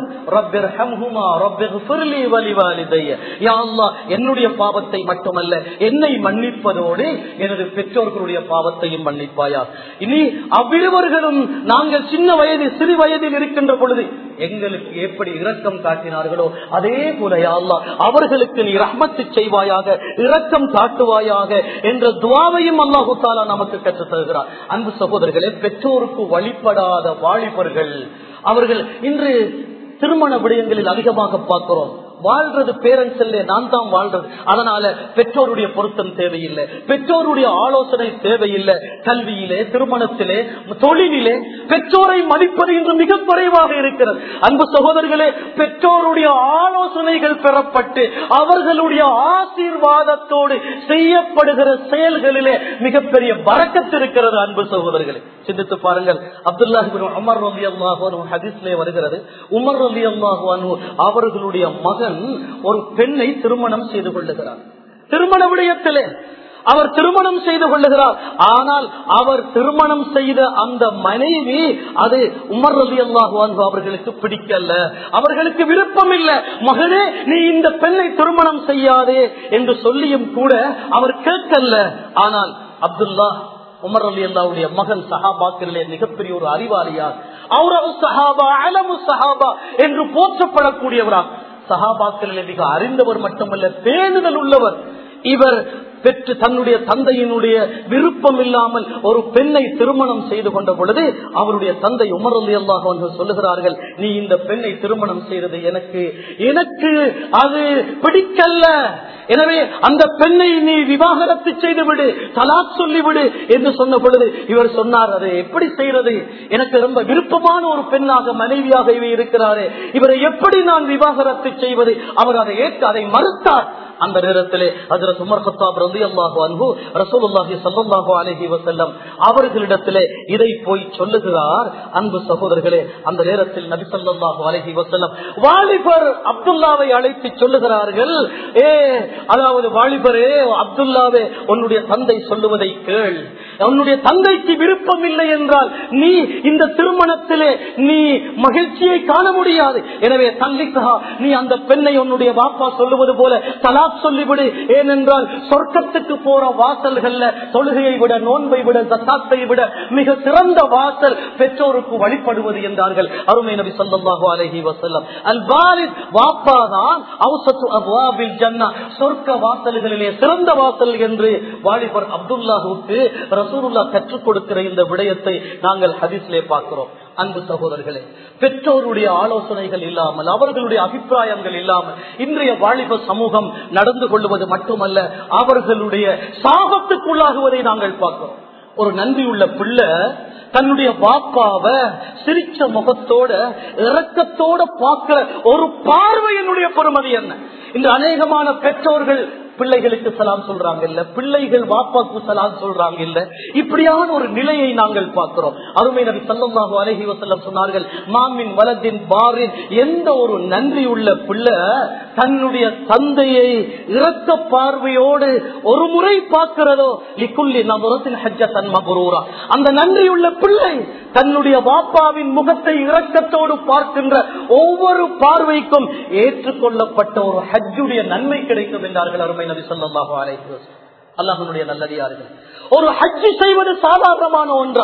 A: என்னுடைய பாவத்தை மட்டுமல்ல, என்னை மன்னிப்பதோடு எனது பெற்றோர்களுடைய பாவத்தையும் மன்னிப்பாயா. இனி அவ்விருவர்களும் நாங்கள் சின்ன வயது சிறு வயதில் இருக்கின்ற பொழுது எங்களுக்கு எப்படி இரக்கம் காட்டினார்களோ அதே போல யா அல்லாஹ் அவர்களுக்கு நீ ரஹ்மத்து செய்வாயாக, இரக்கம் காட்டுவாயாக என்ற துஆவையும் அல்லாஹ் தஆலா நமக்கு கற்றுத் தருகிறார். அன்பு சகோதரர்களே, பெற்றோருக்கு வழிபடாத வாலிபர்கள் அவர்கள் இன்று திருமண விடயங்களில் அதிகமாக பார்க்கிறோம். வாழ்றது பேரண்ட்ஸ் இல்ல, நான் தான் வாழ்றது. அதனால பெற்றோருடைய பொருத்தம் தேவையில்லை, பெற்றோருடைய ஆலோசனை தேவையில்லை. கல்வியிலே, திருமணத்திலே, தொழிலிலே பெற்றோரை மதிப்பது இன்று மிக குறைவாக இருக்கிறது. அன்பு சகோதரர்களே, பெற்றோருடைய ஆலோசனைகள் பெறப்பட்டு அவர்களுடைய ஆசீர்வாதத்தோடு செய்யப்படுகிற செயல்களிலே மிகப்பெரிய பரக்கத்து இருக்கிறது. அன்பு சகோதரர்களே, சிந்தித்து பாருங்கள். அப்துல்லாஹ் இப்னு உமர் ரலியல்லாஹு அன்ஹு ஹதீஸ்லே வருகிறது, உமர் ரலியல்லாஹு அன்ஹு அவர்களுடைய மகன் ஒரு பெண்ணை திருமணம் செய்து கொள்ளுகிறார். திருமண விடயத்திலே அவர் திருமணம் செய்து கொள்ளுகிறார். ஆனால் அவர் திருமணம் செய்த அந்த மனைவி அது உமர் ரலியல்லாஹு அன்ஹு அவர்களுக்கு பிடிக்கல, அவர்களுக்கு விருப்பம் இல்லை. மகனே, நீ இந்த பெண்ணை திருமணம் செய்யாதே என்று சொல்லியும் கூட அவர் கேட்கல. ஆனால் அப்துல்லா உமர் ரலியல்லாஹுடைய மகன் சஹாபாக்களிலே மிகப்பெரிய ஒரு அறிவாளியார், அவுரவு சஹாபா அலமு சஹாபா என்று போற்றப்படக்கூடியவரார். சஹாபாக்களிலே மிக அறிந்தவர் மட்டுமல்ல, பேணுதல் உள்ளவர். இவர் பெற்று தன்னுடைய தந்தையினுடைய விருப்பம் இல்லாமல் ஒரு பெண்ணை திருமணம் செய்து கொண்ட பொழுது அவருடைய தந்தை உமர் ரலியல்லாஹு அன்ஹு சொல்லுகிறார்கள், நீ இந்த பெண்ணை திருமணம் செய்தது எனக்கு எனக்கு அது பிடிக்கல்ல, எனவே அந்த பெண்ணை நீ விவாகரத்து செய்து விடு, தலாக் சொல்லிவிடு என்று சொன்ன பொழுது இவர் சொன்னார், அதை எப்படி செய்யறது, எனக்கு ரொம்ப விருப்பமான ஒரு பெண்ணாக மனைவியாக இவர் இருக்கிறாரே, இவரை எப்படி நான் விவாகரத்து செய்வது? அவர் அதை ஏற்று அதை மறுத்தார். அந்த நேரத்திலே ஹஜ்ரத் உமர் கத்தாப் ரலியல்லாஹு அன்ஹு ரசூலுல்லாஹி ஸல்லல்லாஹு அலைஹி வஸல்லம் அவர்களிடத்திலே இதை போய் சொல்லுகிறார். அன்பு சகோதரர்களே, அந்த நேரத்தில் நபி ஸல்லல்லாஹு அலைஹி வஸல்லம் வாலிபர் அப்துல்லாவை அழைத்து சொல்லுகிறார்கள், ஏ அதாவது வாலிபரே, அப்துல்லாவே, உன்னுடைய தந்தை சொல்லுவதை கேள். உன்னுடைய தந்தைக்கு விருப்பம் இல்லை என்றால் நீ இந்த திருமணத்திலே நீ மகிழ்ச்சியை காண முடியாது. எனவே தள்ளிக்கா, நீ அந்த பெண்ணை உன்னுடைய வாப்பா சொல்லுவது போல தலாக் சொல்லிவிடு. ஏனென்றால் சொர்க்கத்துக்கு போற வாசல்கள்ல தொழுகையை விட, நோன்பை விட, ஜக்காத்தை விட மிக சிறந்த வாசல் பெற்றோருக்கு வழிபடுவது என்றார்கள் அருமை நபி ஸல்லல்லாஹு அலைஹி வஸல்லம். அல் வாலித், வாப்பா தான் அவ்ஸத்து அப்வாபில் ஜன்னah, சொர்க்க வாசல்களிலே சிறந்த வாசல் என்று வாலிபர் அப்துல்லாஹுக்கு ரசூலுல்லாஹ் கற்றுக் கொடுக்கிற இந்த விடயத்தை நாங்கள் ஹதீஸ்லே பார்க்கிறோம். அன்பு சகோதரர்களே, பெற்றோருடைய ஆலோசனைகள் இல்லாமல், அவர்களுடைய அபிப்பிராயங்கள் இல்லாமல் இன்றைய வாலிப சமூகம் நடந்து கொள்வது மட்டுமல்ல, அவர்களுடைய சாபத்துக்குள்ளாகுவதை நாங்கள் பார்க்கிறோம். ஒரு நன்றியுள்ள பிள்ளை தன்னுடைய பாப்பாவை சிரிச்ச முகத்தோட இரக்கத்தோட பார்க்கிற ஒரு பார்வையினுடைய பெருமதி என்ன? இந்த அநேகமான பெற்றோர்கள் பிள்ளைகளுக்கு சலாம் சொல்றாங்க இல்ல, பிள்ளைகள் வாப்பாக்கு சலாம் சொல்றாங்க இல்ல, இப்படியான ஒரு நிலையை நாங்கள் பார்க்கிறோம். அருமை நபி ஸல்லல்லாஹு அலைஹி வஸல்லம் சொன்னார்கள், மாமின் வலதின் பாரின், எந்த ஒரு நன்றி உள்ள பிள்ளை தன்னுடைய தந்தையை இரக்க பார்வையோடு ஒரு முறை பார்க்கிறதோ லிக்குல்லி நபரத்தின் ஹஜ்ஜத்தன் மப்ரூரா, அந்த நன்றியுள்ள பிள்ளை தன்னுடைய வாப்பாவின் முகத்தை இரக்கத்தோடு பார்க்கின்ற ஒவ்வொரு பார்வைக்கும் ஏற்றுக்கொள்ளப்பட்ட ஒரு ஹஜ்ஜுடைய நன்மை கிடைக்கும் என்றார்கள் அருமை நபி ஸல்லல்லாஹு அலைஹி வஸல்லம். அல்லாஹ்வுடைய நல்லடியார்கள், ஒரு ஹஜ் செய்வது சாதாரணமான ஒன்றா?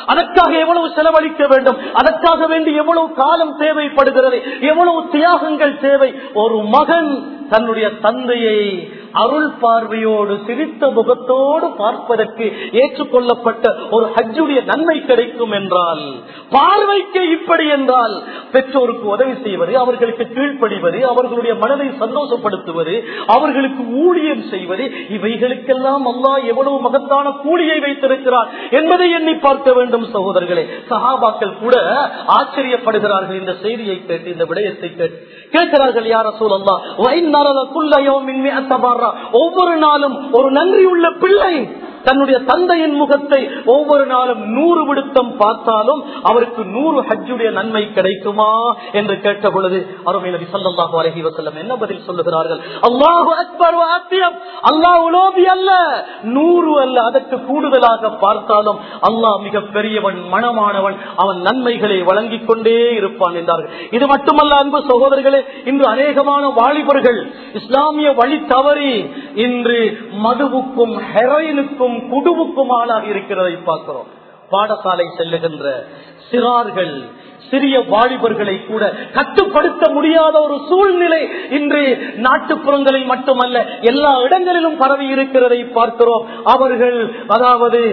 A: அதற்காக எவ்வளவு செலவழிக்க வேண்டும், அதற்காக வேண்டி எவ்வளவு காலம் தேவைப்படுகிறது, எவ்வளவு தியாகங்கள் தேவை. ஒரு மகன் தன்னுடைய தந்தையை அருள் பார்வையோடு சிரித்த முகத்தோடு பார்ப்பதற்கு ஏற்றுக்கொள்ளப்பட்ட ஒரு ஹஜ்ஜுடைய நன்மை கிடைக்கும் என்றால், பார்வைக்கு இப்படி என்றால் பெற்றோருக்கு உதவி செய்வது, அவர்களுக்கு கீழ்ப்படிவது, அவர்களுடைய மனதை சந்தோஷப்படுத்துவது, அவர்களுக்கு ஊழியம் செய்வது, இவைகளுக்கெல்லாம் அல்லாஹ் எவ்வளவு மகத்தான கூலியை வைத்திருக்கிறார் என்பதை எண்ணி பார்க்க வேண்டும் சகோதரர்களே. சஹாபாக்கள் கூட ஆச்சரியப்படுகிறார்கள் இந்த செய்தியை கேட்டு, இந்த விடயத்தை கேட்டு கேட்கிறார்கள், யா ரசூலல்லாஹ் வஇன் நரல குல்ல யௌமின் மிஅத பர்ரா, ஒவ்வொரு நாளும் ஒரு நன்றி உள்ள பிள்ளை தன்னுடைய தந்தையின் முகத்தை ஒவ்வொரு நாளும் நூறு விடுத்தம் பார்த்தாலும் அவருக்கு நூறு ஹஜ்ஜுடைய நன்மை கிடைக்குமா என்று கேட்ட பொழுது அருமை நபி ஸல்லல்லாஹு அலைஹி வஸல்லம் என்ன பதில் சொல்லுகிறார்கள்? அல்லாஹு அக்பர் வ அத்யப், அல்லாஹ் உலோபி அல்ல, நூறு அல்ல, அதற்கு கூடுதலாக பார்த்தாலும் அல்லாஹ் மிக பெரியவன், மனமானவன், அவன் நன்மைகளை வழங்கிக் கொண்டே இருப்பான் என்றார்கள். இது மட்டுமல்ல அன்பு சகோதரர்களே, இன்று அநேகமான வாலிபர்கள் இஸ்லாமிய வழி தவறி இன்று மதுவுக்கும் ஹெரோயினுக்கும் குடுவுக்கும் ஆளாக இருக்கிறதை பார்க்கிறோம். பாடசாலை செல்லுகின்ற சிறார்கள், சிறிய வாலிபர்களை கூட கட்டுப்படுத்த முடியாத ஒரு சூழ்நிலை இன்று நாட்டுப்புறங்களில் மட்டுமல்ல எல்லா இடங்களிலும் பரவி இருக்கிறதை பார்க்கிறோம். அவர்கள் அதாவது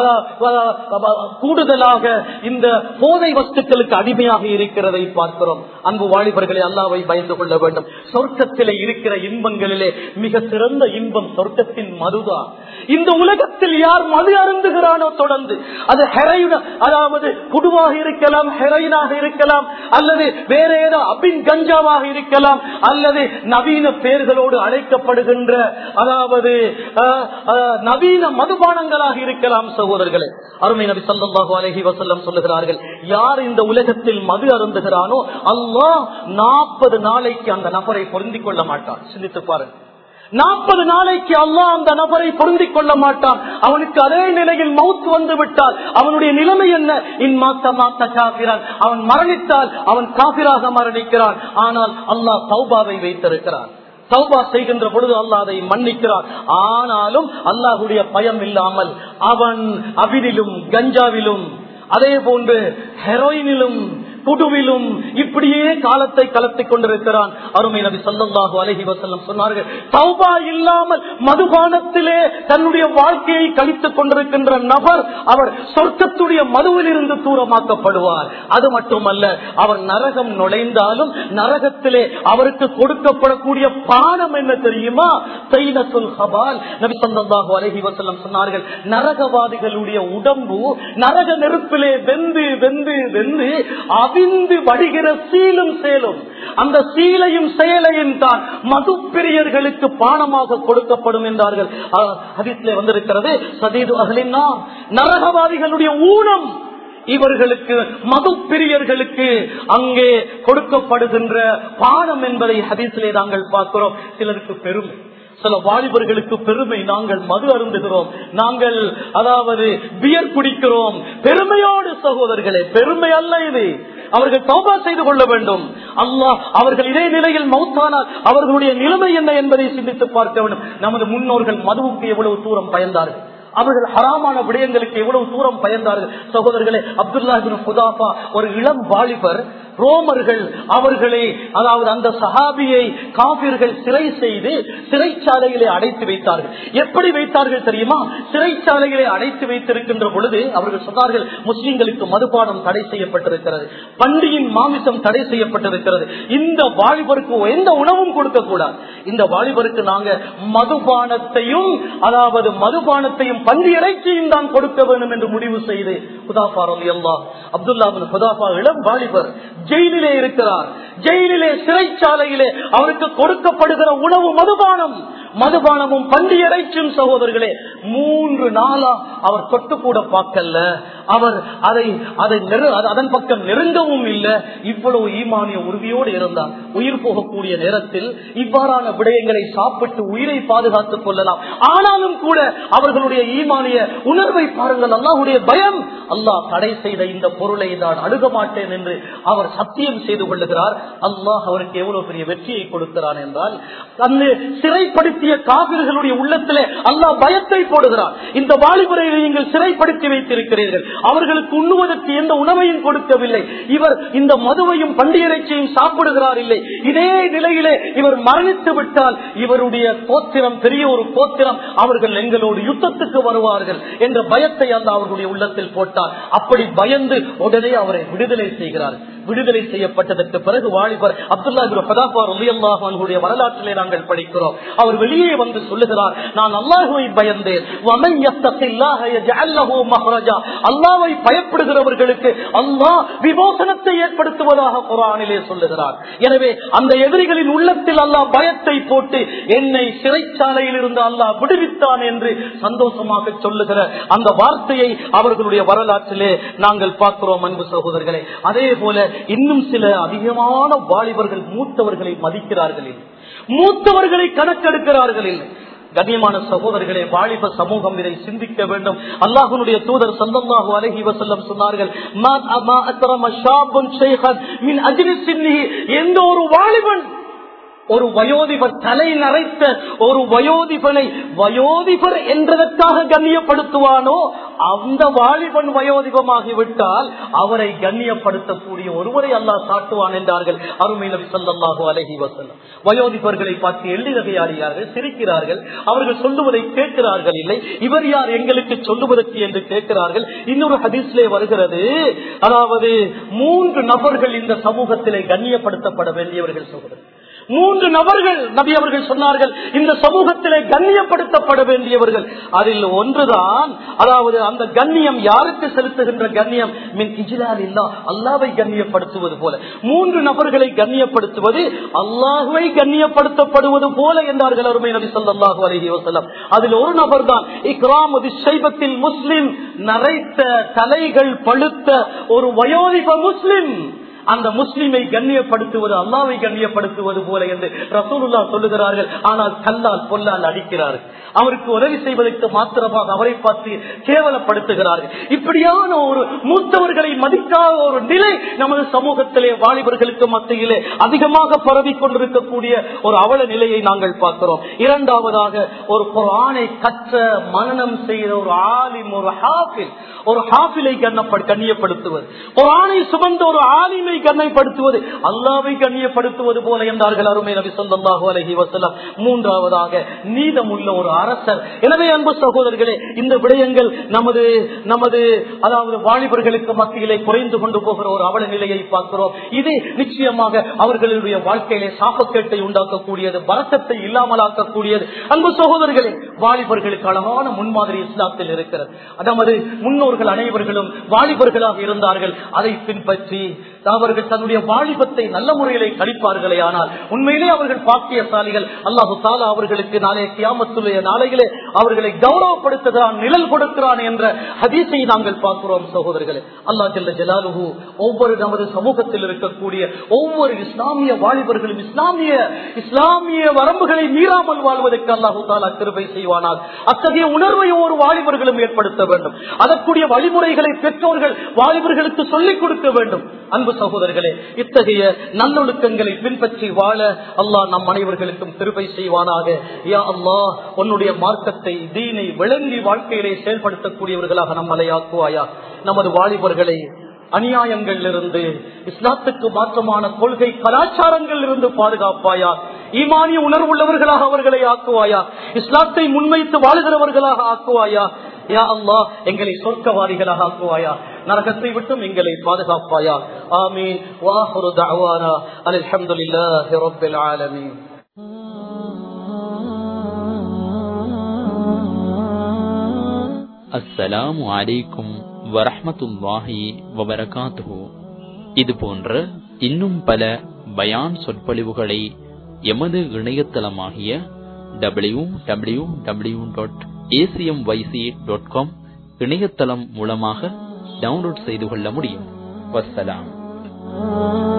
A: கூடுதலாக இந்த போதை வஸ்துக்களுக்கு அடிமையாக இருக்கிறதை பார்க்கிறோம். அன்பு வாலிபர்களை அல்லாஹ்வை பயந்து கொள்ள வேண்டும். சொர்க்கத்திலே இருக்கிற இன்பங்களிலே மிக சிறந்த இன்பம் சொர்க்கத்தின் மதுதான். இந்த உலகத்தில் யார் மது அருந்துகிறானோ தொடர்ந்து, அது ஹெரோயின், அதாவது குடுவாக இருக்கலாம், ஹெரோயினாக இருக்கலாம், அல்லது வேற ஏதோ அபின் கஞ்சாவாக இருக்கலாம், அல்லது நவீன பெயர்களோடு அழைக்கப்படுகின்ற அதாவது நவீன மதுபானங்களாக இருக்கலாம். சகோதரர்களே, அருமை நபி ஸல்லல்லாஹு அலைஹி வஸல்லம் சொல்லுகிறார்கள், யார் இந்த உலகத்தில் மது அருந்துகிறானோ அல்லாஹ் நாற்பது நாளைக்கு அந்த நபரை பொருந்திக் கொள்ள மாட்டான். சிந்தித்து பாருங்க, நாற்பது நாளைக்கு அல்லாஹ் அந்த நபரை பொருந்திக் கொள்ள மாட்டான். அவனுக்கு அதே நிலையில் மவுத் வந்து விட்டால் அவனுடைய நிலைமை என்ன? அவன் மரணித்தால் அவன் காபிராக மரணிக்கிறான். ஆனால் அல்லாஹ் தௌபாவை வைத்திருக்கிறான். தௌபா செய்கின்ற பொழுது அல்லாஹ் அதை மன்னிக்கிறான். ஆனாலும் அல்லாஹுடைய பயம் இல்லாமல் அவன் அபினிலும் கஞ்சாவிலும் அதே போன்று ஹெரோயினிலும் குடுவிலும் இப்படியே காலத்தை கலத்திக் கொண்டிருக்கிறான். அருமை நபி ஸல்லல்லாஹு அலைஹி வஸல்லம் சொன்னார்கள், தௌபா இல்லாமல் மதுபானத்திலே தன்னுடைய வாழ்க்கையை கழித்துக் கொண்டிருக்கின்ற நபர் அவர் சொர்க்கத்துடைய மதுவில் இருந்து தூரமாக்கப்படுவார். அது மட்டுமல்ல, அவர் நரகம் நுழைந்தாலும் நரகத்திலே அவருக்கு கொடுக்கப்படக்கூடிய பானம் என்ன தெரியுமா? தைனத்துல் ஹபால். நபி ஸல்லல்லாஹு அலைஹி வஸல்லம் சொன்னார்கள், நரகவாதிகளுடைய உடம்பு நரக நெருப்பிலே வெந்து வெந்து வெந்து அவிந்து வடிகிற சீலும் சேலும், அந்த சீலையும் செயலையும் தான் மது பிரியர்களுக்கு பானமாக கொடுக்கப்படும் என்றார்கள். ஹதீஸ்ல வந்திருக்கிறது, சதீது அஹ்லின்னா, நரகவாதிகளுடைய ஊனம் இவர்களுக்கு, மது பிரியர்களுக்கு அங்கே கொடுக்கப்படுகின்ற பானம் என்பதை ஹதீஸிலே நாங்கள் பார்க்கிறோம். சிலருக்கு பெருமை, சில வாலிபர்களுக்கு பெருமை, நாங்கள் மது அருந்துகிறோம், நாங்கள் அதாவது பியர் குடிக்கிறோம், பெருமையோடு. சகோதரர்களே, பெருமை அல்ல இது. அவர்கள் தௌபா செய்து கொள்ள வேண்டும். அல்லாஹ் அவர்கள் இதே நிலையில் மௌத்தானால் அவர்களுடைய நிலைமை என்ன என்பதை சிந்தித்து பார்க்க வேண்டும். நமது முன்னோர்கள் மதுவுக்கு எவ்வளவு தூரம் பயந்தார்கள், அவர்கள் ஹராமான விடயங்களுக்கு எவ்வளவு தூரம் பயந்தார்கள். சகோதரர்களே, அப்துல்லா இப்னு ஹுதாஃபா ஒரு இளம் வாலிபர், ரோமர்கள் அவர்களை, அதாவது அந்த சஹாபியை காபிர்கள் சிறை செய்து சிறைச்சாலையிலே அடைத்து வைத்தார்கள். எப்படி வைத்தார்கள் தெரியுமா? சிறைச்சாலையிலே அடைத்து வைத்திருக்கின்ற பொழுது அவர்கள் சொன்னார்கள், முஸ்லிம்களுக்கு மதுபானம் தடை செய்யப்பட்டிருக்கிறது, பண்டியின் மாமிசம் தடை செய்யப்பட்டிருக்கிறது, இந்த வாலிபருக்கு எந்த உணவும் கொடுக்க கூடாது, இந்த வாலிபருக்கு நாங்க மதுபானத்தையும் அதாவது மதுபானத்தையும் பன்றி இறைச்சியும் தான் கொடுக்க வேண்டும் என்று முடிவு செய்து ஹுதாஃபா ரலியல்லாஹு அப்துல்லா இப்னு ஹுதாஃபா இளம் வாலிபர் ஜெயிலிலே இருக்கிறார். ஜெயிலிலே சிறைச்சாலையிலே அவருக்கு கொடுக்கப்படுகிற உணவு மதுபானம், மதுபானமும் பன்றி இறைச்சியும். சகோதரர்களே, மூன்று நாளா அவர் தொட்டு கூட பார்க்கல, அவர் அதை அதை அதன் பக்கம் நெருங்கவும் இல்லை. இவ்வளவு ஈமானிய உறுதியோடு இருந்தார். உயிர் போகக்கூடிய நேரத்தில் இவ்வாறான விடயங்களை சாப்பிட்டு உயிரை பாதுகாத்துக் கொள்ளலாம். ஆனாலும் கூட அவர்களுடைய ஈமானிய உணர்வை பாருங்கள், அல்லாஹ்வுடைய பயம். அல்லாஹ் தடை செய்த இந்த பொருளை நான் அணுக மாட்டேன் என்று அவர் சத்தியம் செய்து கொள்ளுகிறார். அல்லாஹ் அவருக்கு எவ்வளவு பெரிய வெற்றியை கொடுக்கிறான் என்றால், அந்த சிறைப்படுத்திய சிறைப்படுத்திய காபிர்களுடைய உள்ளத்திலே அல்லாஹ் பயத்தை போடுகிறார். இந்த வாலிபரை நீங்கள் சிறைப்படுத்தி வைத்திருக்கிறீர்கள், அவர்களுக்கு உண்ணுவதற்கு எந்த உணவையும் கொடுக்கவில்லை, இவர் இந்த மதுவையும் பண்டிகையையும் சாப்பிடுகிறார் இல்லை. இதே நிலையிலே இவர் மரணித்து விட்டால் இவருடைய கோத்திரம் பெரிய ஒரு கோத்திரம், அவர்கள் எங்களோடு யுத்தத்துக்கு வருவார்கள் என்ற பயத்தை அல்லாஹ் அவர்களுடைய உள்ளத்தில் போட்டார். அப்படி பயந்து உடனே அவரை விடுதலை செய்கிறார். விடுதலை செய்யப்பட்டதற்கு பிறகு வாலிபர் அப்துல்லா இப்னு ஹுதாஃபா ரலியல்லாஹு அன்ஹுடைய வரலாற்றிலே நாங்கள் படிக்கிறோம். அவர் வெளியே வந்து சொல்லுகிறார், நான் அல்லாஹ்வை பயந்தேன். வமன் யத்தகில்லாஹ யஜஅல் லஹு மஹ்ரஜா. அல்லாஹ்வை பயப்படுகிறவர்களுக்கு அல்லாஹ் விமோசனத்தை ஏற்படுத்துவதாக குர்ஆனிலே சொல்லுகிறார். எனவே அந்த எதிரிகளின் உள்ளத்தில் அல்லாஹ் பயத்தை போட்டு என்னை சிறைச்சாலையில் இருந்து அல்லாஹ் விடுவித்தான் என்று சந்தோஷமாக சொல்லுகிற அந்த வார்த்தையை அவர்களுடைய வரலாற்றிலே நாங்கள் பார்க்கிறோம். அன்பு சகோதரர்களே, அதே போல இன்னும் சில அதிகமான வாலிபர்கள் மூத்தவர்களை மதிக்கிறார்கள், மூத்தவர்களை கணக்கெடுக்கிறார்கள். கண்ணியமான சகோதரர்களே, வாலிப சமூகம் இதை சிந்திக்க வேண்டும். அல்லாஹ்வுடைய தூதர் ஸல்லல்லாஹு அலைஹி வஸல்லம் சொன்னார்கள், மா அமா அக்ரம ஷாபுன் ஷைഖன் மின் அஜ்ரி சின்னிஹி. எந்த ஒரு வாலிபன் ஒரு வயோதிபர் தலை நரைத்த ஒரு வயோதிபனை வயோதிபர் என்றதற்காக கண்ணியப்படுத்துவானோ அந்த வாலிபன் வயோதிபமாகிவிட்டால் அவரை கண்ணியப்படுத்தக்கூடிய ஒருவரை அல்லாஹ் சாட்டுவான் என்றார்கள் அருமை நபி ஸல்லல்லாஹு அலைஹி வஸல்லம். வயோதிபர்களை பார்த்து எள்ளி நகையாடுகிறார்கள், சிரிக்கிறார்கள், அவர்கள் சொல்லுவதை கேட்கிறார்கள் இல்லை. இவர் யார் எங்களுக்கு சொல்லுவதற்கு என்று கேட்கிறார்கள். இன்னொரு ஹதீஸ்லே வருகிறது, அதாவது மூன்று நபர்கள் இந்த சமூகத்திலே கண்ணியப்படுத்தப்பட வேண்டியவர்கள் சொல்கிறார். மூன்று நபர்கள் நபி அவர்கள் சொன்னார்கள் இந்த சமூகத்திலே கண்ணியப்படுத்தப்பட வேண்டியவர்கள். அதில் ஒன்றுதான், அதாவது அந்த கண்ணியம் யாருக்கு செலுத்துகின்ற கண்ணியம், மின் இஜ்லாலில்லாஹ், அல்லாஹ்வை கண்ணியப்படுத்துவது போல. மூன்று நபர்களை கண்ணியப்படுத்துவது அல்லாஹ்வை கண்ணியப்படுத்தப்படுவது போல என்றார்கள் அருமை நபி ஸல்லல்லாஹு அலைஹி வஸல்லம். அதில் ஒரு நபர் தான் இக்ராமு ஷைபத்தில் முஸ்லிம், நரைத்த தலைகள் பழுத்த ஒரு வயோதிப முஸ்லிம். அந்த முஸ்லிமை கண்ணியப்படுத்துவது அல்லாஹ்வை கண்ணியப்படுத்துவது போல என்று ரசூலுல்லாஹ் சொல்லுகிறார்கள். ஆனால் கல்லால் பொல்லால் அடிக்கிறார்கள், அவருக்கு உதவி செய்வதற்கு மாத்திரமாக அவரை பார்த்து கேவலப்படுத்துகிறார்கள். இப்படியான ஒரு மூத்தவர்களை மதிக்காத ஒரு நிலை நமது சமூகத்திலே வாலிபர்களுக்கு மத்தியிலே அதிகமாக பரவி கொண்டிருக்கக்கூடிய ஒரு அவல நிலையை நாங்கள் பார்க்கிறோம். இரண்டாவதாக, ஒரு குர்ஆனை கற்ற மனனம் செய்த ஒரு ஆலிம், ஒரு ஹாஃபில், ஒரு ஹாஃபிலை கண்ணியப்படுத்துவது, குர்ஆனை சுமந்த ஒரு ஆலிமை கண்ணியப்படுத்துவது அல்லாஹ்வை கண்ணியப்படுத்துவது போல என்றார்கள் அருமை நபி ஸல்லல்லாஹு அலைஹி வஸல்லம். மூன்றாவதாக, நீதமுள்ள ஒரு அரசர். எனவே அன்பு சகோதரர்களே, இந்த விடயங்கள் நமது நமது அதாவது வாலிபர்களுக்கு மத்தியிலே குறைந்து கொண்டு போகிற ஒரு அவல நிலையை பார்க்கிறோம். இது நிச்சயமாக அவர்களுடைய வாழ்க்கையிலே சாபக்கேட்டை உண்டாக்கக்கூடியது, பரக்கத்தை இல்லாமலாக்கக்கூடியது. அன்பு சகோதரர்களே, வாலிபர்களுக்கு அழகான முன்மாதிரி இஸ்லாத்தில் இருக்கிறது. நமது முன்னோர்கள் அனைவர்களும் வாலிபர்களாக இருந்தார்கள். அதை பின்பற்றி அவர்கள் தன்னுடைய வாலிபத்தை நல்ல முறையிலே கழிப்பார்களே, ஆனால் உண்மையிலே அவர்கள் பாக்கியசாலிகள். அல்லாஹு தஆலா அவர்களுக்கு நாளைய கியாமத்துடைய நாளையிலே அவர்களை கௌரவப்படுத்துகிறான், நிழல் கொடுக்கிறான் என்ற ஹதீஸை நாங்கள் பார்க்கிறோம். சகோதரர்களே, அல்லாஹ் ஜல்ல ஜலாலுஹு ஒவ்வொரு நமது சமூகத்தில் இருக்கக்கூடிய ஒவ்வொரு இஸ்லாமிய வாலிபர்களும் இஸ்லாமிய இஸ்லாமிய வரம்புகளை மீறாமல் வாழ்வதற்கு அல்லாஹு தஆலா கிருபை செய்வானால் அத்தகைய உணர்வை ஒவ்வொரு வாலிபர்களும் ஏற்படுத்த வேண்டும். அதற்குரிய வழிமுறைகளை பெற்றோர்கள் வாலிபர்களுக்கு சொல்லிக் கொடுக்க வேண்டும். அன்பு சகோதரர்களே, இத்தகைய நல்லொழுக்கங்களை பின்பற்றி வாழ அல்லாஹ் நம் அனைவர்களுக்கும் கிருபை செய்வானாக. யா அல்லாஹ், உன்னுடைய மார்க்கத்தை தீனை விளங்கி வாழ்க்கையிலே செயல்படுத்தக்கூடியவர்களாக நம்மளை ஆக்குவாயா. நமது வாலிபர்களை அநியாயங்களிலிருந்து, இஸ்லாத்துக்கு மாற்றமான கொள்கை கலாச்சாரங்கள் இருந்து பாதுகாப்பாயா. ஈமானிய உணர்வுள்ளவர்களாக அவர்களை ஆக்குவாயா. இஸ்லாத்தை முன்வைத்து வாழுகிறவர்களாக ஆக்குவாயா. யா அல்லாஹ், எங்களை சொர்க்கவாதிகளாக ஆக்குவாயா. நரகத்தை விட்டும் எங்களை பாதுகாப்பாயா. ஆமீன். வாஹிரு தஅவானா அல்ஹம்துலில்லாஹி ரப்பில் ஆலமீன்.
B: அஸ்ஸலாமு அலைக்கும் வரஹ்மத்துல்லாஹி வபரகாத்துஹு. இது போன்ற இன்னும் பல பயான் சொற்பொழிவுகளை எமது இணையதளமாகிய W W W dot ACMYC dot com இணையதளம் மூலமாக டவுன்லோட் செய்து கொள்ள முடியும். வஸ்ஸலாம்.